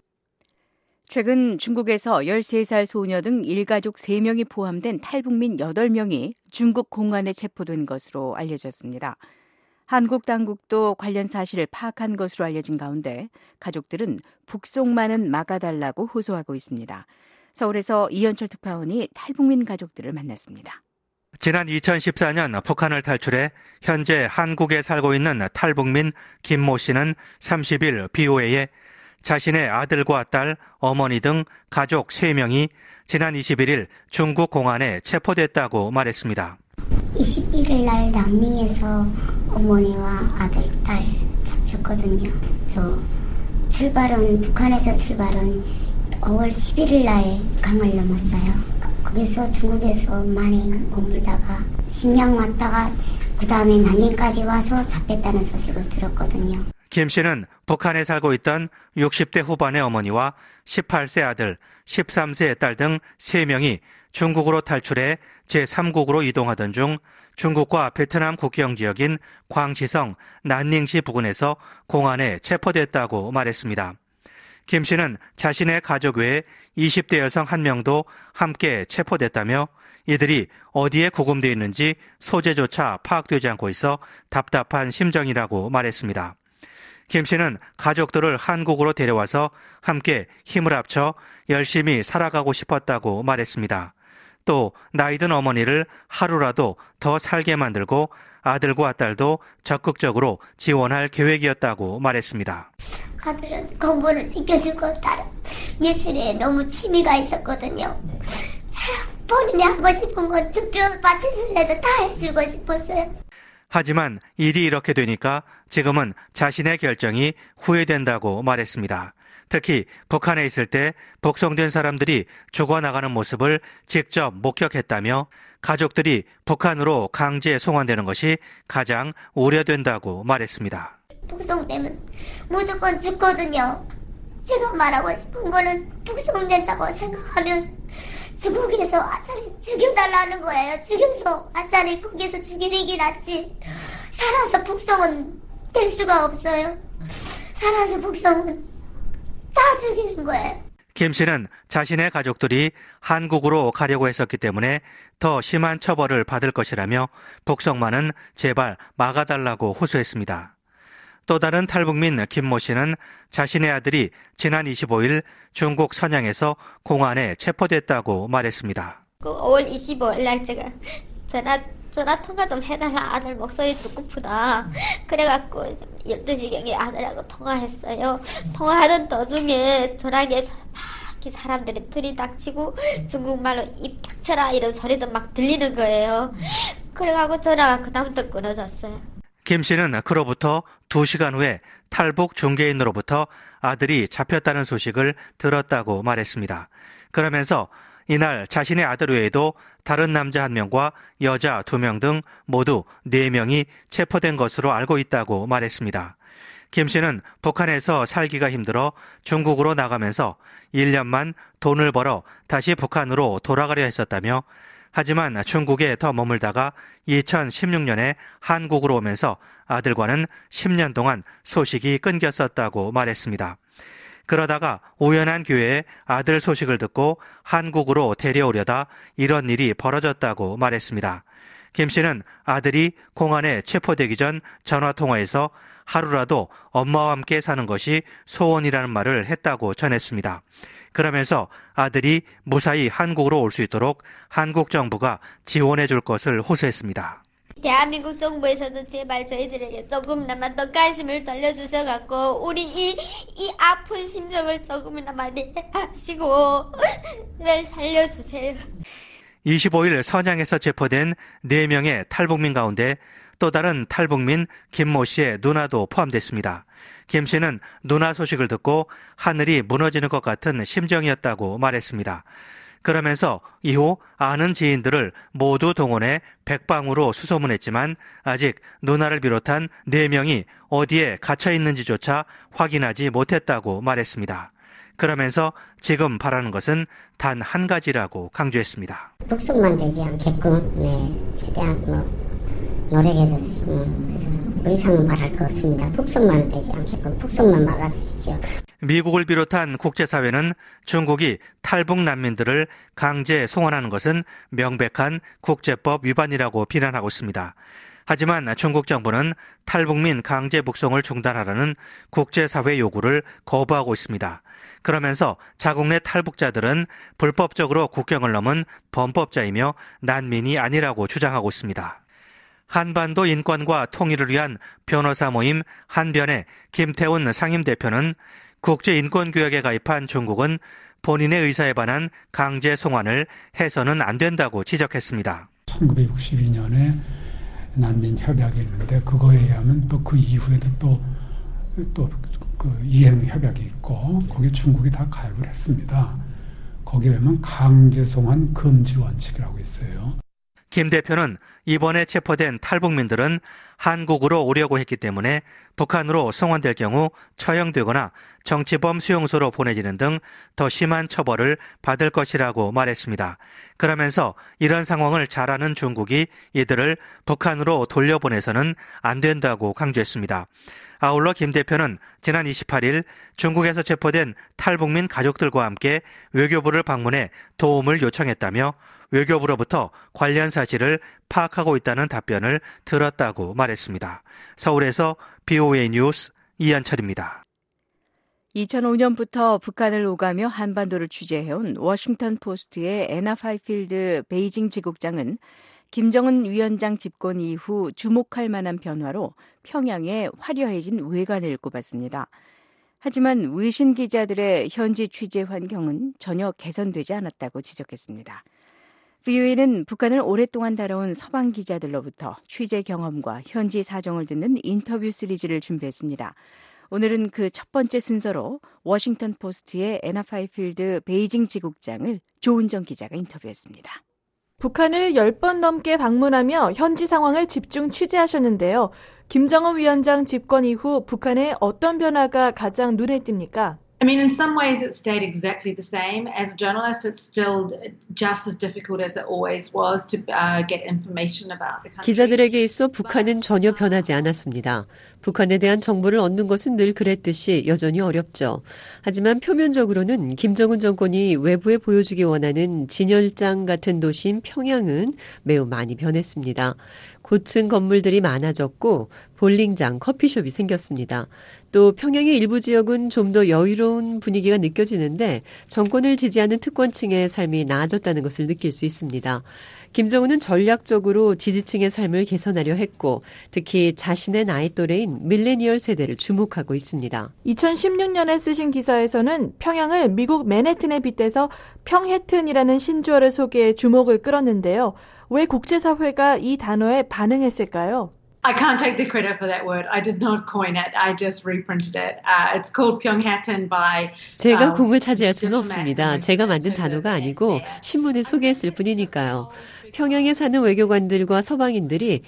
최근 중국에서 열세 살 소녀 등 일가족 세 명이 포함된 탈북민 여덟 명이 중국 공안에 체포된 것으로 알려졌습니다. 한국 당국도 관련 사실을 파악한 것으로 알려진 가운데 가족들은 북송만은 막아달라고 호소하고 있습니다. 서울에서 이현철 특파원이 탈북민 가족들을 만났습니다. 지난 이천십사 년 북한을 탈출해 현재 한국에 살고 있는 탈북민 김모 씨는 삼십 일 브이오에이에 자신의 아들과 딸, 어머니 등 가족 세 명이 지난 이십일 일 중국 공안에 체포됐다고 말했습니다. 이십일 일 날 난닝에서 어머니와 아들, 딸 잡혔거든요. 저 출발은 북한에서 출발은 오월 십일 일 날 강을 넘었어요. 거기서 중국에서 많이 머물다가 심양 왔다가 그 다음에 난닝까지 와서 잡혔다는 소식을 들었거든요. 김 씨는 북한에 살고 있던 육십 대 후반의 어머니와 십팔 세 아들, 십삼 세 딸 등 세 명이 중국으로 탈출해 제삼 국으로 이동하던 중 중국과 베트남 국경 지역인 광시성 난닝시 부근에서 공안에 체포됐다고 말했습니다. 김 씨는 자신의 가족 외에 이십 대 여성 한 명도 함께 체포됐다며 이들이 어디에 구금되어 있는지 소재조차 파악되지 않고 있어 답답한 심정이라고 말했습니다. 김 씨는 가족들을 한국으로 데려와서 함께 힘을 합쳐 열심히 살아가고 싶었다고 말했습니다. 또 나이든 어머니를 하루라도 더 살게 만들고 아들과 딸도 적극적으로 지원할 계획이었다고 말했습니다. 아들은 공부를 시켜주고 딸은 예술에 너무 취미가 있었거든요. 본인이 하고 싶은 건 특별 바치슬래도 다 해주고 싶었어요. 하지만 일이 이렇게 되니까 지금은 자신의 결정이 후회된다고 말했습니다. 특히 북한에 있을 때 북송된 사람들이 죽어나가는 모습을 직접 목격했다며 가족들이 북한으로 강제 송환되는 것이 가장 우려된다고 말했습니다. 북송되면 무조건 죽거든요. 제가 말하고 싶은 거는 북송된다고 생각하면 중국에서 아차리 죽여달라는 거예요. 죽여서 아차리 거기서 죽이는 게 낫지. 살아서 북송은 될 수가 없어요. 살아서 북송은 다 죽이는 거예요. 김 씨는 자신의 가족들이 한국으로 가려고 했었기 때문에 더 심한 처벌을 받을 것이라며 북송만은 제발 막아달라고 호소했습니다. 또 다른 탈북민 김모 씨는 자신의 아들이 지난 이십오일 중국 선양에서 공안에 체포됐다고 말했습니다. 그 오월 이십오일 날 제가 전화, 전화 통화 좀 해달라. 아들 목소리 듣고프다. 그래갖고 열두 시경에 아들하고 통화했어요. 통화하던 도중에 전화기에서 막 사람들이 들이닥치고 중국말로 입 닥쳐라 이런 소리도 막 들리는 거예요. 그래갖고 전화가 그다음부터 끊어졌어요. 김 씨는 그로부터 두 시간 후에 탈북 중개인으로부터 아들이 잡혔다는 소식을 들었다고 말했습니다. 그러면서 이날 자신의 아들 외에도 다른 남자 한 명과 여자 두 명 등 모두 네 명이 체포된 것으로 알고 있다고 말했습니다. 김 씨는 북한에서 살기가 힘들어 중국으로 나가면서 일 년만 돈을 벌어 다시 북한으로 돌아가려 했었다며 하지만 중국에 더 머물다가 이천십육 년에 한국으로 오면서 아들과는 십 년 동안 소식이 끊겼었다고 말했습니다. 그러다가 우연한 기회에 아들 소식을 듣고 한국으로 데려오려다 이런 일이 벌어졌다고 말했습니다. 김 씨는 아들이 공안에 체포되기 전 전화통화에서 하루라도 엄마와 함께 사는 것이 소원이라는 말을 했다고 전했습니다. 그러면서 아들이 무사히 한국으로 올 수 있도록 한국 정부가 지원해 줄 것을 호소했습니다. 대한민국 정부에서도 제발 저희들에게 조금이나마 더 관심을 돌려주셔갖고 우리 이, 이 아픈 심정을 조금이나마 이해하시고 왜 살려주세요. 이십오일 선양에서 체포된 네 명의 탈북민 가운데 또 다른 탈북민 김모 씨의 누나도 포함됐습니다. 김 씨는 누나 소식을 듣고 하늘이 무너지는 것 같은 심정이었다고 말했습니다. 그러면서 이후 아는 지인들을 모두 동원해 백방으로 수소문했지만 아직 누나를 비롯한 네 명이 어디에 갇혀 있는지조차 확인하지 못했다고 말했습니다. 그러면서 지금 바라는 것은 단 한 가지라고 강조했습니다. 북송만 되지 않게끔 네, 최대한 뭐 노력해서 뭐, 더 이상은 말할 거 없습니다. 북송만 되지 않게끔 북송만 막아주십시오. 미국을 비롯한 국제사회는 중국이 탈북 난민들을 강제 송환하는 것은 명백한 국제법 위반이라고 비난하고 있습니다. 하지만 중국 정부는 탈북민 강제 북송을 중단하라는 국제사회 요구를 거부하고 있습니다. 그러면서 자국 내 탈북자들은 불법적으로 국경을 넘은 범법자이며 난민이 아니라고 주장하고 있습니다. 한반도 인권과 통일을 위한 변호사 모임 한변의 김태훈 상임대표는 국제인권규약에 가입한 중국은 본인의 의사에 반한 강제 송환을 해서는 안 된다고 지적했습니다. 천구백육십이 년에 난민 협약이 있는데 그거에 의하면 또 그 이후에도 또, 또 그 이행 협약이 있고 거기에 중국이 다 가입을 했습니다. 거기에 의하면 강제 송환 금지 원칙이라고 있어요. 김 대표는 이번에 체포된 탈북민들은 한국으로 오려고 했기 때문에 북한으로 송환될 경우 처형되거나 정치범 수용소로 보내지는 등 더 심한 처벌을 받을 것이라고 말했습니다. 그러면서 이런 상황을 잘 아는 중국이 이들을 북한으로 돌려보내서는 안 된다고 강조했습니다. 아울러 김 대표는 지난 이십팔일 중국에서 체포된 탈북민 가족들과 함께 외교부를 방문해 도움을 요청했다며 외교부로부터 관련 사실을 파악하고 있다는 답변을 들었다고 말했습니다. 서울에서 비오에이 뉴스 이현철입니다. 이천오년부터 북한을 오가며 한반도를 취재해온 워싱턴 포스트의 애나 파이필드 베이징 지국장은 김정은 위원장 집권 이후 주목할 만한 변화로 평양의 화려해진 외관을 꼽았습니다. 하지만 외신 기자들의 현지 취재 환경은 전혀 개선되지 않았다고 지적했습니다. 브이오에이는 북한을 오랫동안 다뤄온 서방 기자들로부터 취재 경험과 현지 사정을 듣는 인터뷰 시리즈를 준비했습니다. 오늘은 그 첫 번째 순서로 워싱턴 포스트의 애나 파이필드 베이징 지국장을 조은정 기자가 인터뷰했습니다. 북한을 열 번 넘게 방문하며 현지 상황을 집중 취재하셨는데요. 김정은 위원장 집권 이후 북한의 어떤 변화가 가장 눈에 띕니까? I mean, in some ways it stayed exactly the same. As a journalist, it's still just as difficult as it always was to uh, get information about the country. 기자들에게 있어 북한은 전혀 변하지 않았습니다. 북한에 대한 정보를 얻는 것은 늘 그랬듯이 여전히 어렵죠. 하지만 표면적으로는 김정은 정권이 외부에 보여주기 원하는 진열장 같은 도시인 평양은 매우 많이 변했습니다. 고층 건물들이 많아졌고 볼링장, 커피숍이 생겼습니다. 또 평양의 일부 지역은 좀 더 여유로운 분위기가 느껴지는데 정권을 지지하는 특권층의 삶이 나아졌다는 것을 느낄 수 있습니다. 김정은은 전략적으로 지지층의 삶을 개선하려 했고 특히 자신의 나이 또래인 밀레니얼 세대를 주목하고 있습니다. 이천십육년에 쓰신 기사에서는 평양을 미국 맨해튼에 빗대서 평해튼이라는 신조어를 소개해 주목을 끌었는데요. 왜 국제사회가 이 단어에 반응했을까요? I can't take the credit for that word. I did not coin it. I just reprinted it. Uh, it's called Pyongyang by. 제가 공을 차지할 수는 없습니다. 제가 만든 단어가 아니고 신문에 소개했을 뿐이니까요. 평양에 사는 외교관들과 서방인들이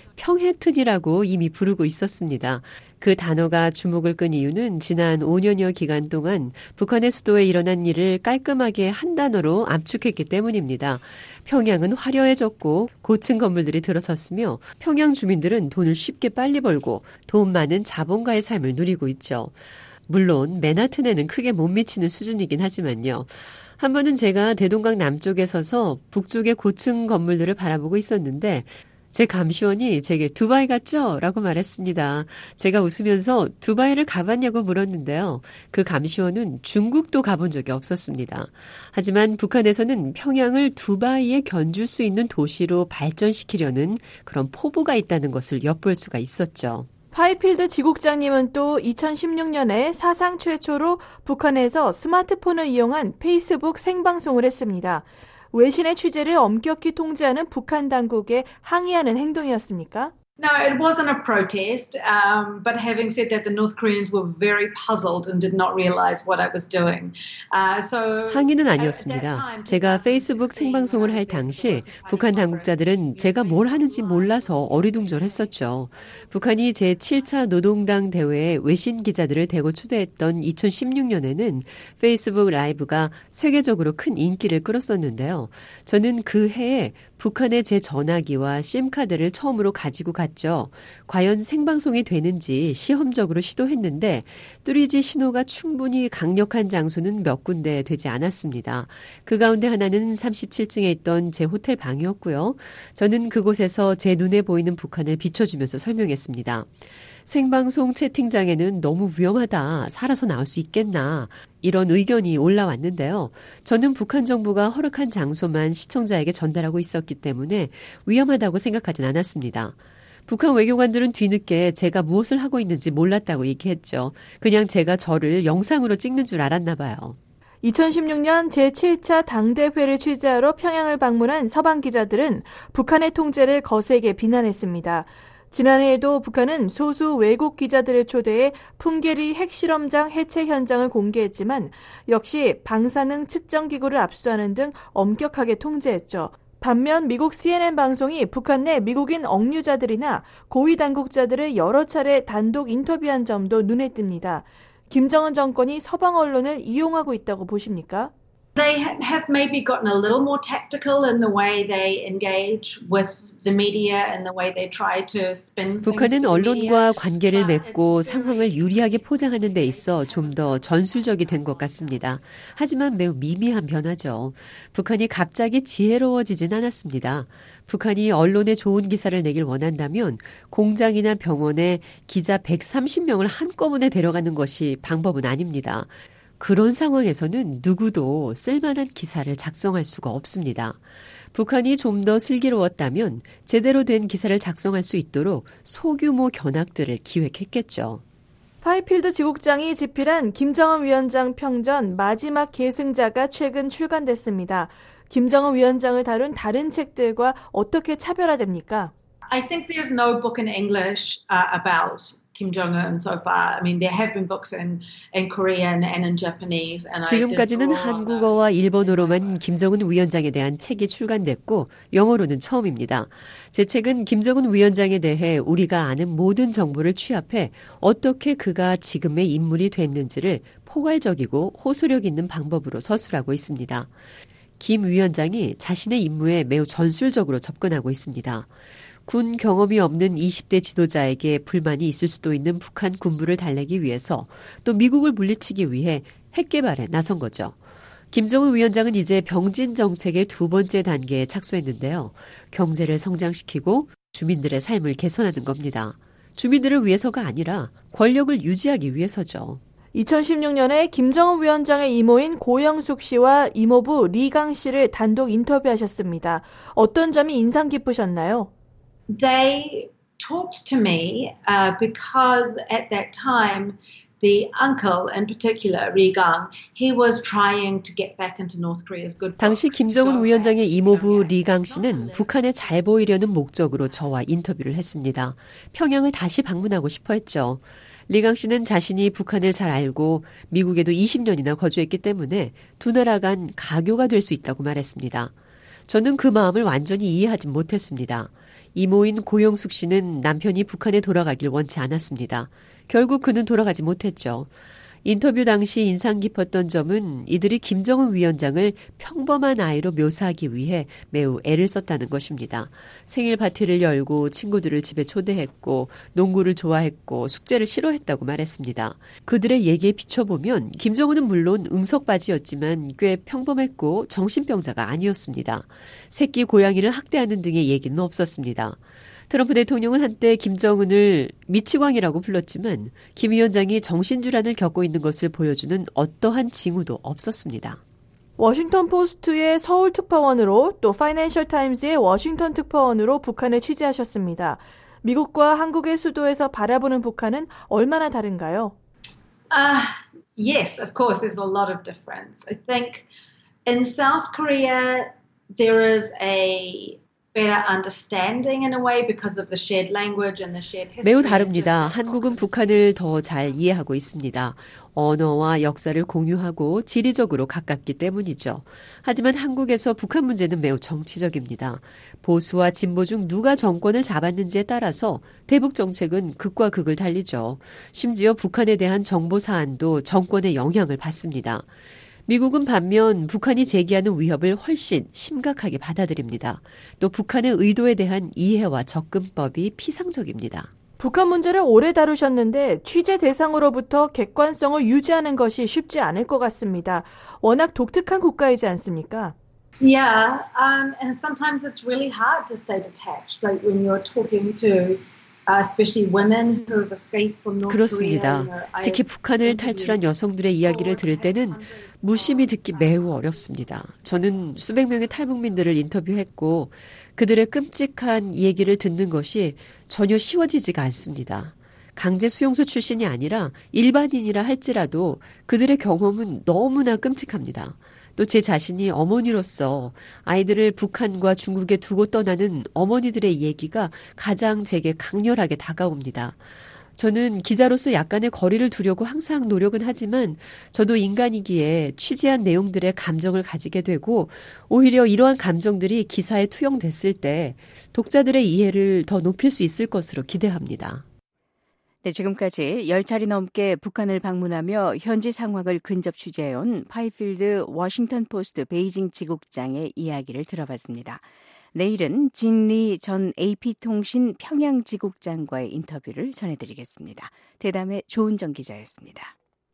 평해튼이라고 이미 부르고 있었습니다. 그 단어가 주목을 끈 이유는 지난 오 년여 기간 동안 북한의 수도에 일어난 일을 깔끔하게 한 단어로 압축했기 때문입니다. 평양은 화려해졌고 고층 건물들이 들어섰으며 평양 주민들은 돈을 쉽게 빨리 벌고 돈 많은 자본가의 삶을 누리고 있죠. 물론 맨하튼에는 크게 못 미치는 수준이긴 하지만요. 한 번은 제가 대동강 남쪽에 서서 북쪽의 고층 건물들을 바라보고 있었는데 제 감시원이 제게 두바이 갔죠? 라고 말했습니다. 제가 웃으면서 두바이를 가봤냐고 물었는데요. 그 감시원은 중국도 가본 적이 없었습니다. 하지만 북한에서는 평양을 두바이에 견줄 수 있는 도시로 발전시키려는 그런 포부가 있다는 것을 엿볼 수가 있었죠. 파이필드 지국장님은 또 이천십육년에 사상 최초로 북한에서 스마트폰을 이용한 페이스북 생방송을 했습니다. 외신의 취재를 엄격히 통제하는 북한 당국에 항의하는 행동이었습니까? No, it wasn't a protest, um, but having said that, the North Koreans were very puzzled and did not realize what I was doing. Uh, so 항의는 아니었습니다. 제가 페이스북 생방송을 할 당시 북한 당국자들은 제가 뭘 하는지 몰라서 어리둥절했었죠. 북한이 제칠 차 노동당 대회에 외신 기자들을 대거 초대했던 이천십육년에는 페이스북 라이브가 세계적으로 큰 인기를 끌었었는데요. 저는 그 해에 북한의 제 전화기와 심카드를 처음으로 가지고 갔죠. 과연 생방송이 되는지 시험적으로 시도했는데 쓰리지 신호가 충분히 강력한 장소는 몇 군데 되지 않았습니다. 그 가운데 하나는 삼십칠층에 있던 제 호텔 방이었고요. 저는 그곳에서 제 눈에 보이는 북한을 비춰주면서 설명했습니다. 생방송 채팅장에는 너무 위험하다. 살아서 나올 수 있겠나. 이런 의견이 올라왔는데요. 저는 북한 정부가 허락한 장소만 시청자에게 전달하고 있었기 때문에 위험하다고 생각하진 않았습니다. 북한 외교관들은 뒤늦게 제가 무엇을 하고 있는지 몰랐다고 얘기했죠. 그냥 제가 저를 영상으로 찍는 줄 알았나 봐요. 이천십육년 제칠 차 당대회를 취재하러 평양을 방문한 서방 기자들은 북한의 통제를 거세게 비난했습니다. 지난해에도 북한은 소수 외국 기자들을 초대해 풍계리 핵실험장 해체 현장을 공개했지만 역시 방사능 측정기구를 압수하는 등 엄격하게 통제했죠. 반면 미국 씨엔엔 방송이 북한 내 미국인 억류자들이나 고위 당국자들을 여러 차례 단독 인터뷰한 점도 눈에 띕니다. 김정은 정권이 서방 언론을 이용하고 있다고 보십니까? They have maybe gotten a little more tactical in the way they engage with the media and the way they try to spin things. 북한은 언론과 관계를 맺고 상황을 유리하게 포장하는 데 있어 좀 더 전술적이 된 것 같습니다. 하지만 매우 미미한 변화죠. 북한이 갑자기 지혜로워지진 않았습니다. 북한이 언론에 좋은 기사를 내길 원한다면 공장이나 병원에 기자 백삼십 명을 한꺼번에 데려가는 것이 방법은 아닙니다. 그런 상황에서는 누구도 쓸만한 기사를 작성할 수가 없습니다. 북한이 좀 더 슬기로웠다면 제대로 된 기사를 작성할 수 있도록 소규모 견학들을 기획했겠죠. 파이필드 지국장이 집필한 김정은 위원장 평전 마지막 계승자가 최근 출간됐습니다. 김정은 위원장을 다룬 다른 책들과 어떻게 차별화됩니까? I think there's no book in English uh, about Kim Jong-un so far. I mean, there have been books in, in Korean and in Japanese. And 지금까지는 한국어와 일본어로만 김정은 위원장에 대한 책이 출간됐고 영어로는 처음입니다. 제 책은 김정은 위원장에 대해 우리가 아는 모든 정보를 취합해 어떻게 그가 지금의 인물이 됐는지를 포괄적이고 호소력 있는 방법으로 서술하고 있습니다. 김 위원장이 자신의 임무에 매우 전술적으로 접근하고 있습니다. 군 경험이 없는 이십 대 지도자에게 불만이 있을 수도 있는 북한 군부를 달래기 위해서 또 미국을 물리치기 위해 핵 개발에 나선 거죠. 김정은 위원장은 이제 병진 정책의 두 번째 단계에 착수했는데요. 경제를 성장시키고 주민들의 삶을 개선하는 겁니다. 주민들을 위해서가 아니라 권력을 유지하기 위해서죠. 이천십육 년에 김정은 위원장의 이모인 고영숙 씨와 이모부 리강 씨를 단독 인터뷰하셨습니다. 어떤 점이 인상 깊으셨나요? They talked to me uh, because at that time the uncle in particular, Ri Gang, he was trying to get back into North Korea's good books. 당시 김정은 위원장의 이모부 리강 씨는 북한에 잘 보이려는 목적으로 저와 인터뷰를 했습니다. 평양을 다시 방문하고 싶어 했죠. 리강 씨는 자신이 북한을 잘 알고 미국에도 이십 년이나 거주했기 때문에 두 나라 간 가교가 될 수 있다고 말했습니다. 저는 그 마음을 완전히 이해하지 못했습니다. 이모인 고영숙 씨는 남편이 북한에 돌아가길 원치 않았습니다. 결국 그는 돌아가지 못했죠. 인터뷰 당시 인상 깊었던 점은 이들이 김정은 위원장을 평범한 아이로 묘사하기 위해 매우 애를 썼다는 것입니다. 생일 파티를 열고 친구들을 집에 초대했고 농구를 좋아했고 숙제를 싫어했다고 말했습니다. 그들의 얘기에 비춰보면 김정은은 물론 응석바지였지만 꽤 평범했고 정신병자가 아니었습니다. 새끼 고양이를 학대하는 등의 얘기는 없었습니다. 트럼프 대통령은 한때 김정은을 미치광이라고 불렀지만 김 위원장이 정신질환을 겪고 있는 것을 보여주는 어떠한 징후도 없었습니다. 워싱턴 포스트의 서울 특파원으로 또 파이낸셜 타임즈의 워싱턴 특파원으로 북한을 취재하셨습니다. 미국과 한국의 수도에서 바라보는 북한은 얼마나 다른가요? Uh, yes, of course, there's a lot of difference. I think in South Korea there is a better understanding in a way because of the shared language and the shared history. 매우 다릅니다. 한국은 북한을 더 잘 이해하고 있습니다. 언어와 역사를 공유하고 지리적으로 가깝기 때문이죠. 하지만 한국에서 북한 문제는 매우 정치적입니다. 보수와 진보 중 누가 정권을 잡았는지에 따라서 대북 정책은 극과 극을 달리죠. 심지어 북한에 대한 정보 사안도 정권의 영향을 받습니다. 미국은 반면 북한이 제기하는 위협을 훨씬 심각하게 받아들입니다. 또 북한의 의도에 대한 이해와 접근법이 피상적입니다. 북한 문제를 오래 다루셨는데 취재 대상으로부터 객관성을 유지하는 것이 쉽지 않을 것 같습니다. 워낙 독특한 국가이지 않습니까? Yeah, um, and sometimes it's really hard to stay detached, like when you're talking to Uh, especially women who have escaped from North 그렇습니다. Korea. 특히 북한을 탈출한 여성들의 이야기를 들을 때는 무심히 듣기 매우 어렵습니다. 저는 수백 명의 탈북민들을 인터뷰했고 그들의 끔찍한 얘기를 듣는 것이 전혀 쉬워지지가 않습니다. 강제 수용소 출신이 아니라 일반인이라 할지라도 그들의 경험은 너무나 끔찍합니다. 또 제 자신이 어머니로서 아이들을 북한과 중국에 두고 떠나는 어머니들의 얘기가 가장 제게 강렬하게 다가옵니다. 저는 기자로서 약간의 거리를 두려고 항상 노력은 하지만 저도 인간이기에 취재한 내용들의 감정을 가지게 되고 오히려 이러한 감정들이 기사에 투영됐을 때 독자들의 이해를 더 높일 수 있을 것으로 기대합니다. 네, 지금까지 열 차례 넘게 북한을 방문하며 현지 상황을 근접 취재해온 파이필드 워싱턴 포스트 베이징 지국장의 이야기를 들어봤습니다. 내일은 진리 전 에이피통신 평양 지국장과의 인터뷰를 전해드리겠습니다. 대담의 조은정 기자였습니다.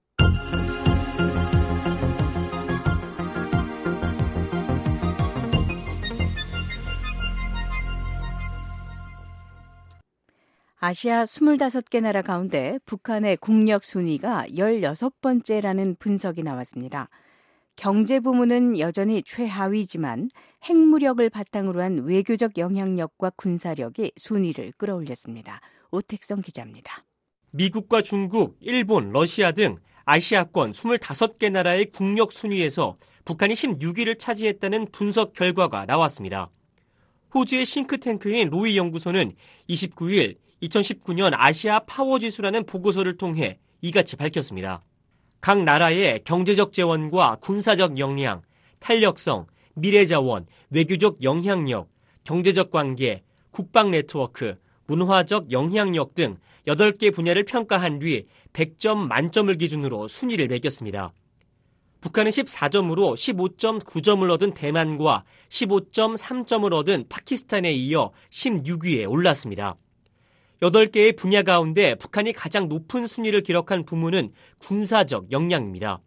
아시아 이십오 개 나라 가운데 북한의 국력 순위가 열여섯 번째라는 분석이 나왔습니다. 경제 부문은 여전히 최하위지만 핵무력을 바탕으로 한 외교적 영향력과 군사력이 순위를 끌어올렸습니다. 오택성 기자입니다. 미국과 중국, 일본, 러시아 등 아시아권 이십오 개 나라의 국력 순위에서 북한이 십육 위를 차지했다는 분석 결과가 나왔습니다. 호주의 싱크탱크인 로이 연구소는 이십구 일 이천십구 년 아시아 파워지수라는 보고서를 통해 이같이 밝혔습니다. 각 나라의 경제적 재원과 군사적 역량, 탄력성, 미래자원, 외교적 영향력, 경제적 관계, 국방 네트워크, 문화적 영향력 등 여덟 개 분야를 평가한 뒤 백 점 만점을 기준으로 순위를 매겼습니다. 북한은 십사 점으로 십오 점 구 점을 얻은 대만과 십오 점 삼 점을 얻은 파키스탄에 이어 십육 위에 올랐습니다. 여덟 개의 분야 가운데 북한이 가장 높은 순위를 기록한 부문은 군사적 역량입니다.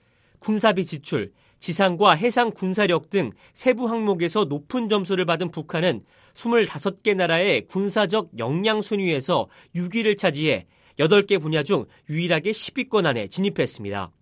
군사비 지출, 지상과 해상 군사력 등 세부 항목에서 높은 점수를 받은 북한은 이십오 개 나라의 군사적 역량 순위에서 육 위를 차지해 여덟 개 분야 중 유일하게 십 위권 안에 진입했습니다.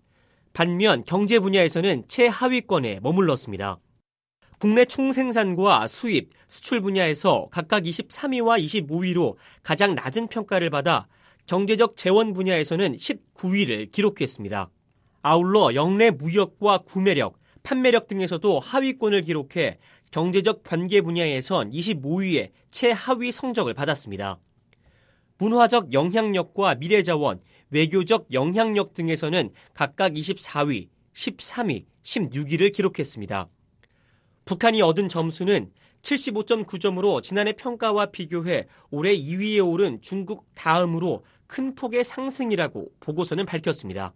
반면 경제 분야에서는 최하위권에 머물렀습니다. 국내 총생산과 수입, 수출 분야에서 각각 이십삼 위와 이십오 위로 가장 낮은 평가를 받아 경제적 재원 분야에서는 십구 위를 기록했습니다. 아울러 영내 무역과 구매력, 판매력 등에서도 하위권을 기록해 경제적 관계 분야에선 이십오 위의 최하위 성적을 받았습니다. 문화적 영향력과 미래자원, 외교적 영향력 등에서는 각각 이십사 위, 십삼 위, 십육 위를 기록했습니다. 북한이 얻은 점수는 칠십오 점 구 점으로 지난해 평가와 비교해 올해 이 위에 오른 중국 다음으로 큰 폭의 상승이라고 보고서는 밝혔습니다.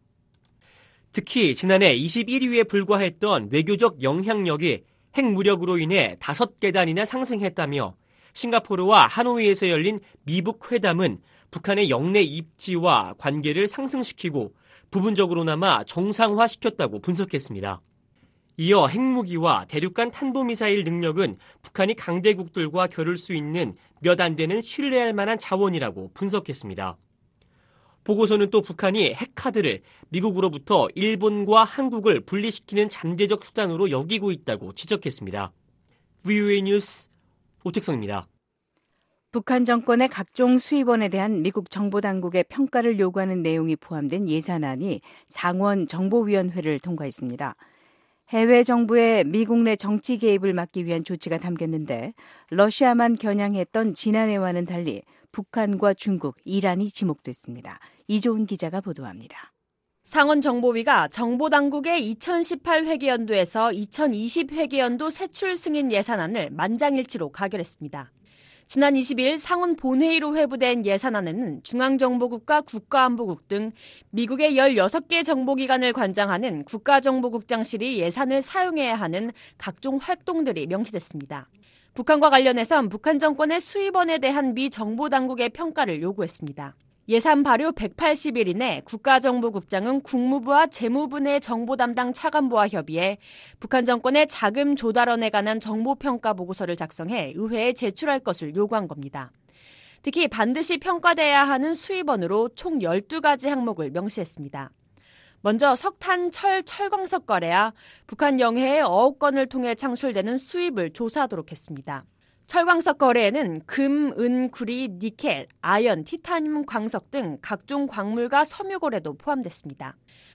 특히 지난해 이십일 위에 불과했던 외교적 영향력이 핵무력으로 인해 다섯 계단이나 상승했다며 싱가포르와 하노이에서 열린 미북 회담은 북한의 영내 입지와 관계를 상승시키고 부분적으로나마 정상화시켰다고 분석했습니다. 이어 핵무기와 대륙간 탄도미사일 능력은 북한이 강대국들과 겨룰 수 있는 몇 안 되는 신뢰할 만한 자원이라고 분석했습니다. 보고서는 또 북한이 핵카드를 미국으로부터 일본과 한국을 분리시키는 잠재적 수단으로 여기고 있다고 지적했습니다. 브이오에이 뉴스 오택성입니다. 북한 정권의 각종 수입원에 대한 미국 정보당국의 평가를 요구하는 내용이 포함된 예산안이 상원 정보위원회를 통과했습니다. 해외 정부의 미국 내 정치 개입을 막기 위한 조치가 담겼는데 러시아만 겨냥했던 지난해와는 달리 북한과 중국, 이란이 지목됐습니다. 이조은 기자가 보도합니다. 상원 정보위가 정보당국의 이천십팔 회계연도에서 이천이십 회계연도 세출 승인 예산안을 만장일치로 가결했습니다. 지난 이십 일 상원 본회의로 회부된 예산안에는 중앙정보국과 국가안보국 등 미국의 열여섯 개 정보기관을 관장하는 국가정보국장실이 예산을 사용해야 하는 각종 활동들이 명시됐습니다. 북한과 관련해선 북한 정권의 수입원에 대한 미 정보당국의 평가를 요구했습니다. 예산 발효 백팔십 일 이내 국가정보국장은 국무부와 재무부 내 정보 담당 차관보와 협의해 북한 정권의 자금 조달원에 관한 정보평가 보고서를 작성해 의회에 제출할 것을 요구한 겁니다. 특히 반드시 평가돼야 하는 수입원으로 총 열두 가지 항목을 명시했습니다. 먼저 석탄, 철, 철광석 거래야 북한 영해의 어업 건을 통해 창출되는 수입을 조사하도록 했습니다. 철광석 거래에는 금, 은, 구리, 니켈, 아연, 티타늄 광석 등 각종 광물과 섬유 거래도 포함됐습니다.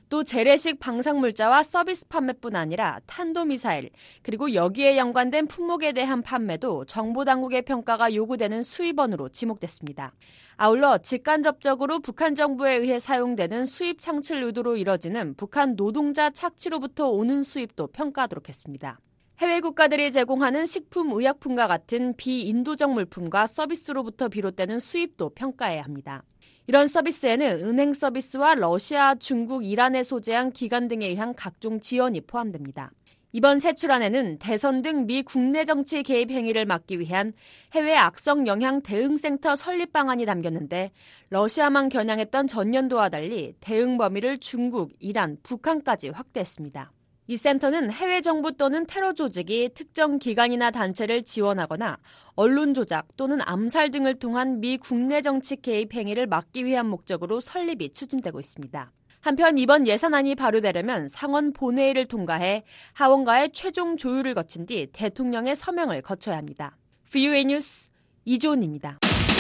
또 재래식 방사물자와 서비스 판매뿐 아니라 탄도미사일, 그리고 여기에 연관된 품목에 대한 판매도 정보당국의 평가가 요구되는 수입원으로 지목됐습니다. 아울러 직간접적으로 북한 정부에 의해 사용되는 수입 창출 의도로 이뤄지는 북한 노동자 착취로부터 오는 수입도 평가하도록 했습니다. 해외 국가들이 제공하는 식품, 의약품과 같은 비인도적 물품과 서비스로부터 비롯되는 수입도 평가해야 합니다. 이런 서비스에는 은행 서비스와 러시아, 중국, 이란에 소재한 기관 등에 의한 각종 지원이 포함됩니다. 이번 세출안에는 대선 등 미 국내 정치 개입 행위를 막기 위한 해외 악성 영향 대응센터 설립 방안이 담겼는데 러시아만 겨냥했던 전년도와 달리 대응 범위를 중국, 이란, 북한까지 확대했습니다. 이 센터는 해외 정부 또는 테러 조직이 특정 기관이나 단체를 지원하거나 언론 조작 또는 암살 등을 통한 미 국내 정치 개입 행위를 막기 위한 목적으로 설립이 추진되고 있습니다. 한편 이번 예산안이 발효되려면 상원 본회의를 통과해 하원과의 최종 조율을 거친 뒤 대통령의 서명을 거쳐야 합니다. 브이오에이 뉴스 이조은입니다.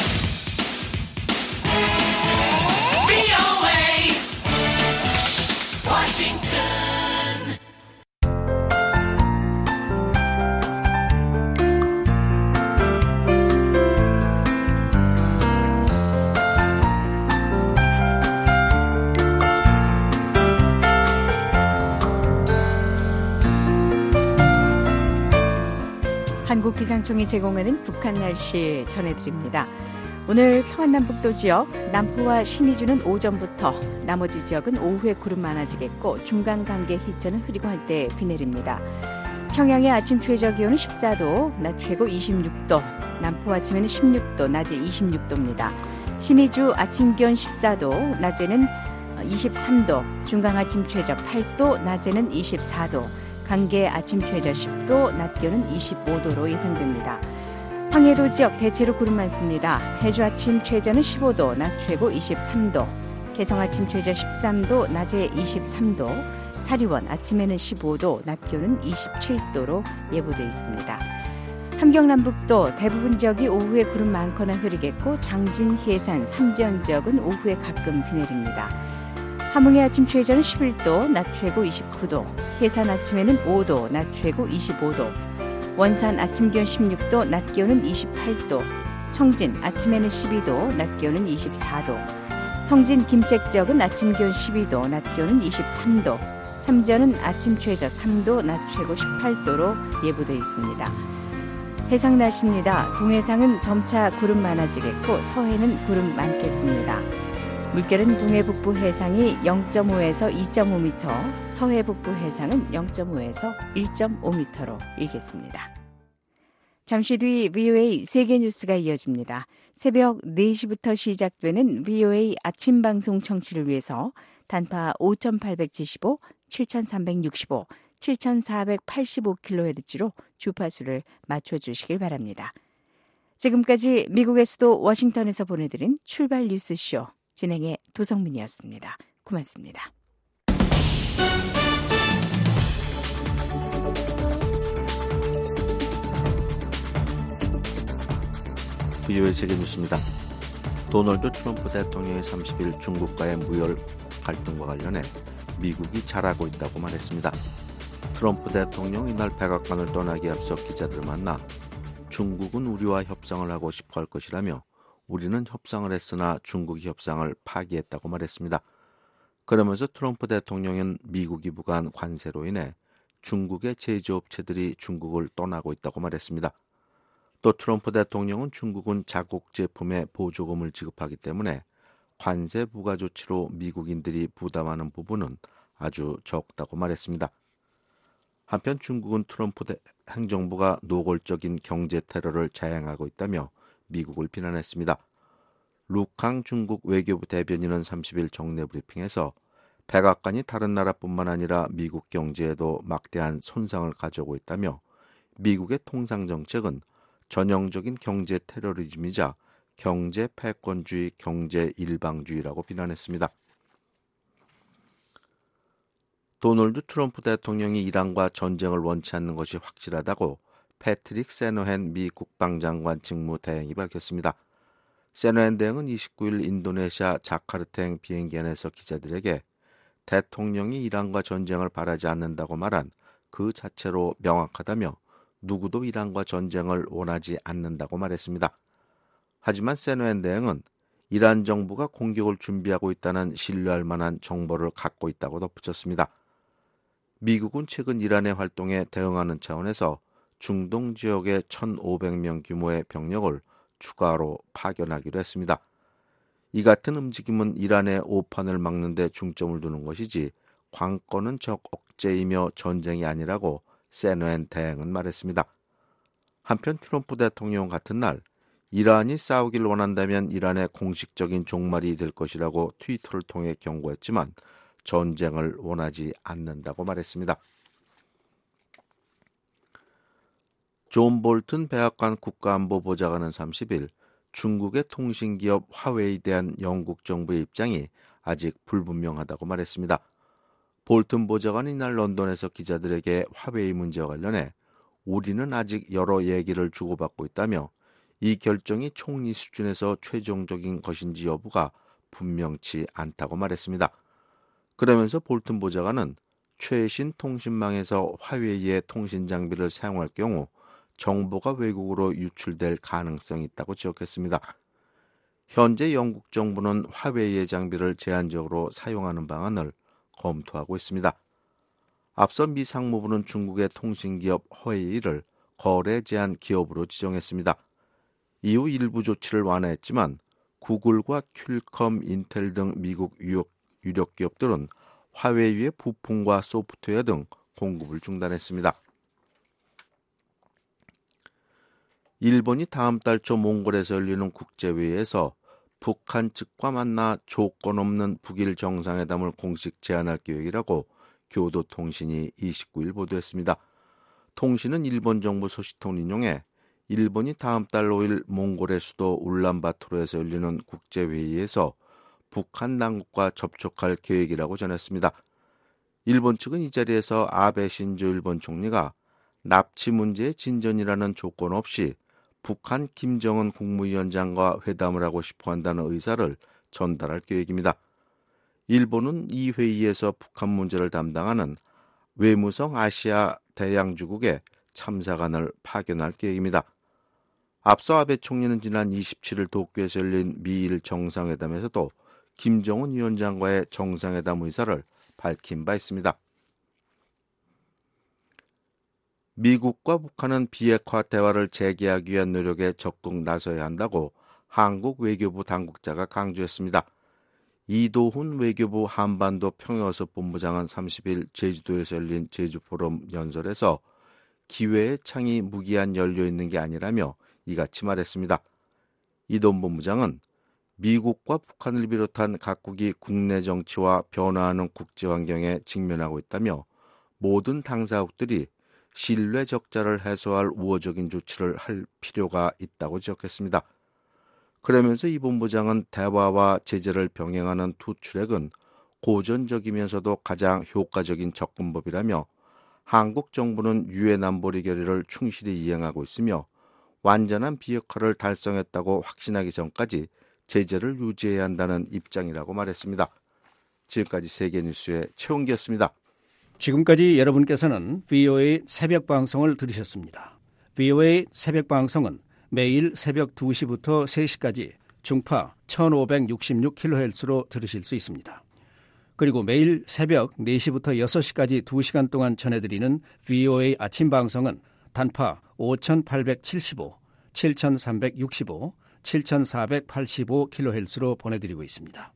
워싱턴 한국기상청이 제공하는 북한 날씨 전해드립니다. 오늘 평안남북도 지역 남포와 신의주는 오전부터, 나머지 지역은 오후에 구름 많아지겠고 중간 간계 희천은 흐리고 할 때 비 내립니다. 평양의 아침 최저 기온은 십사 도, 낮 최고 이십육 도, 남포 아침에는 십육 도, 낮에 이십육 도입니다. 신의주 아침 기온 십사 도, 낮에는 이십삼 도, 중간 아침 최저 팔 도, 낮에는 이십사 도, 간계 아침 최저 십 도, 낮 기온은 이십오 도로 예상됩니다. 황해도 지역 대체로 구름 많습니다. 해주 아침 최저는 십오 도, 낮 최고 이십삼 도, 개성 아침 최저 십삼 도, 낮에 이십삼 도, 사리원 아침에는 십오 도, 낮 기온은 이십칠 도로 예보되어 있습니다. 함경남북도 대부분 지역이 오후에 구름 많거나 흐리겠고 장진, 해산, 삼지연 지역은 오후에 가끔 비 내립니다. 함흥의 아침 최저는 십일 도, 낮 최고 이십구 도, 해산 아침에는 오 도, 낮 최고 이십오 도, 원산 아침 기온 십육 도, 낮 기온은 이십팔 도, 청진 아침에는 십이 도, 낮 기온은 이십사 도, 성진, 김책 지역은 아침 기온 십이 도, 낮 기온은 이십삼 도, 삼지연은 아침 최저 삼 도, 낮 최고 십팔 도로 예보되어 있습니다. 해상 날씨입니다. 동해상은 점차 구름 많아지겠고 서해는 구름 많겠습니다. 물결은 동해북부 해상이 영 점 오에서 이 점 오 미터, 서해북부 해상은 영 점 오에서 일 점 오 미터로 일겠습니다. 잠시 뒤 브이오에이 세계뉴스가 이어집니다. 새벽 네 시부터 시작되는 브이오에이 아침 방송 청취를 위해서 단파 오천팔백칠십오, 칠천삼백육십오, 칠천사백팔십오 킬로헤르츠로 주파수를 맞춰주시길 바랍니다. 지금까지 미국의 수도 워싱턴에서 보내드린 출발 뉴스쇼 진행의 도성민이었습니다. 고맙습니다. 브이오에이 세계뉴스입니다. 도널드 트럼프 대통령이 삼십 일 중국과의 무역 갈등과 관련해 미국이 잘하고 있다고 말했습니다. 트럼프 대통령 이날 백악관을 떠나기 앞서 기자들을 만나 중국은 우리와 협상을 하고 싶어 할 것이라며 우리는 협상을 했으나 중국이 협상을 파기했다고 말했습니다. 그러면서 트럼프 대통령은 미국이 부과한 관세로 인해 중국의 제조업체들이 중국을 떠나고 있다고 말했습니다. 또 트럼프 대통령은 중국은 자국 제품에 보조금을 지급하기 때문에 관세 부과 조치로 미국인들이 부담하는 부분은 아주 적다고 말했습니다. 한편 중국은 트럼프 행정부가 노골적인 경제 테러를 자행하고 있다며 미국을 비난했습니다. 루캉 중국 외교부 대변인은 삼십 일 정례 브리핑에서 백악관이 다른 나라뿐만 아니라 미국 경제에도 막대한 손상을 가져오고 있다며 미국의 통상 정책은 전형적인 경제 테러리즘이자 경제 패권주의, 경제 일방주의라고 비난했습니다. 도널드 트럼프 대통령이 이란과 전쟁을 원치 않는 것이 확실하다고 패트릭 세노헨 미 국방장관 직무대행이 밝혔습니다. 세노헨 대행은 이십구 일 인도네시아 자카르타행 비행기 안에서 기자들에게 대통령이 이란과 전쟁을 바라지 않는다고 말한 그 자체로 명확하다며 누구도 이란과 전쟁을 원하지 않는다고 말했습니다. 하지만 세노엔 대행은 이란 정부가 공격을 준비하고 있다는 신뢰할 만한 정보를 갖고 있다고 덧붙였습니다. 미국은 최근 이란의 활동에 대응하는 차원에서 중동 지역에 천오백 명 규모의 병력을 추가로 파견하기로 했습니다. 이 같은 움직임은 이란의 오판을 막는 데 중점을 두는 것이지 관건은 적 억제이며 전쟁이 아니라고 세노엔 대행은 말했습니다. 한편 트럼프 대통령 같은 날 이란이 싸우길 원한다면 이란의 공식적인 종말이 될 것이라고 트위터를 통해 경고했지만 전쟁을 원하지 않는다고 말했습니다. 존 볼튼 백악관 국가안보보좌관은 삼십 일 중국의 통신기업 화웨이에 대한 영국 정부의 입장이 아직 불분명하다고 말했습니다. 볼튼 보좌관은 이날 런던에서 기자들에게 화웨이 문제와 관련해 우리는 아직 여러 얘기를 주고받고 있다며 이 결정이 총리 수준에서 최종적인 것인지 여부가 분명치 않다고 말했습니다. 그러면서 볼튼 보좌관은 최신 통신망에서 화웨이의 통신 장비를 사용할 경우 정보가 외국으로 유출될 가능성이 있다고 지적했습니다. 현재 영국 정부는 화웨이의 장비를 제한적으로 사용하는 방안을 검토하고 있습니다. 앞서 미 상무부는 중국의 통신기업 화웨이를 거래 제한 기업으로 지정했습니다. 이후 일부 조치를 완화했지만 구글과 퀄컴, 인텔 등 미국 유력, 유력 기업들은 화웨이의 부품과 소프트웨어 등 공급을 중단했습니다. 일본이 다음 달 초 몽골에서 열리는 국제회의에서 북한 측과 만나 조건 없는 북일 정상회담을 공식 제안할 계획이라고 교도통신이 이십구 일 보도했습니다. 통신은 일본 정부 소식통을 인용해 일본이 다음 달 오 일 몽골의 수도 울란바토르에서 열리는 국제회의에서 북한 당국과 접촉할 계획이라고 전했습니다. 일본 측은 이 자리에서 아베 신조 일본 총리가 납치 문제의 진전이라는 조건 없이 북한 김정은 국무위원장과 회담을 하고 싶어 한다는 의사를 전달할 계획입니다. 일본은 이 회의에서 북한 문제를 담당하는 외무성 아시아 대양주국에 참사관을 파견할 계획입니다. 앞서 아베 총리는 지난 이십칠 일 도쿄에서 열린 미일 정상회담에서도 김정은 위원장과의 정상회담 의사를 밝힌 바 있습니다. 미국과 북한은 비핵화 대화를 재개하기 위한 노력에 적극 나서야 한다고 한국 외교부 당국자가 강조했습니다. 이도훈 외교부 한반도 평화연습 본부장은 삼십 일 제주도에서 열린 제주포럼 연설에서 기회의 창이 무기한 열려 있는 게 아니라며 이같이 말했습니다. 이도훈 본부장은 미국과 북한을 비롯한 각국이 국내 정치와 변화하는 국제 환경에 직면하고 있다며 모든 당사국들이 신뢰 적자를 해소할 우호적인 조치를 할 필요가 있다고 지적했습니다. 그러면서 이 본부장은 대화와 제재를 병행하는 두 트랙은 고전적이면서도 가장 효과적인 접근법이라며 한국 정부는 유엔 안보리 결의를 충실히 이행하고 있으며 완전한 비핵화를 달성했다고 확신하기 전까지 제재를 유지해야 한다는 입장이라고 말했습니다. 지금까지 세계뉴스의 최홍기였습니다. 지금까지 여러분께서는 브이오에이 새벽 방송을 들으셨습니다. 브이오에이 새벽 방송은 매일 새벽 두 시부터 세 시까지 중파 천오백육십육 킬로헤르츠로 들으실 수 있습니다. 그리고 매일 새벽 네 시부터 여섯 시까지 두 시간 동안 전해드리는 브이오에이 아침 방송은 단파 오천팔백칠십오, 칠천삼백육십오, 칠천사백팔십오 킬로헤르츠로 보내드리고 있습니다.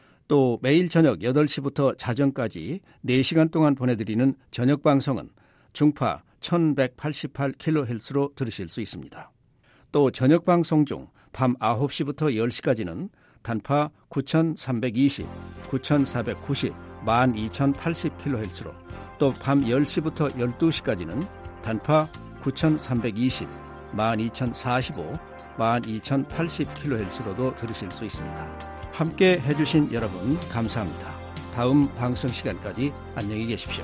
또 매일 저녁 여덟 시부터 자정까지 네 시간 동안 보내드리는 저녁 방송은 중파 천백팔십팔 킬로헤르츠로 들으실 수 있습니다. 또 저녁 방송 중 밤 아홉 시부터 열 시까지는 단파 구천삼백이십, 구천사백구십, 만 이천팔십 킬로헤르츠로 또 밤 열 시부터 열두 시까지는 단파 구천삼백이십, 만 이천사십오, 만 이천팔십 킬로헤르츠로도 들으실 수 있습니다. 함께 해주신 여러분 감사합니다. 다음 방송 시간까지 안녕히 계십시오.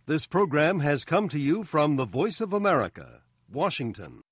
This program has come to you from the Voice of America, Washington.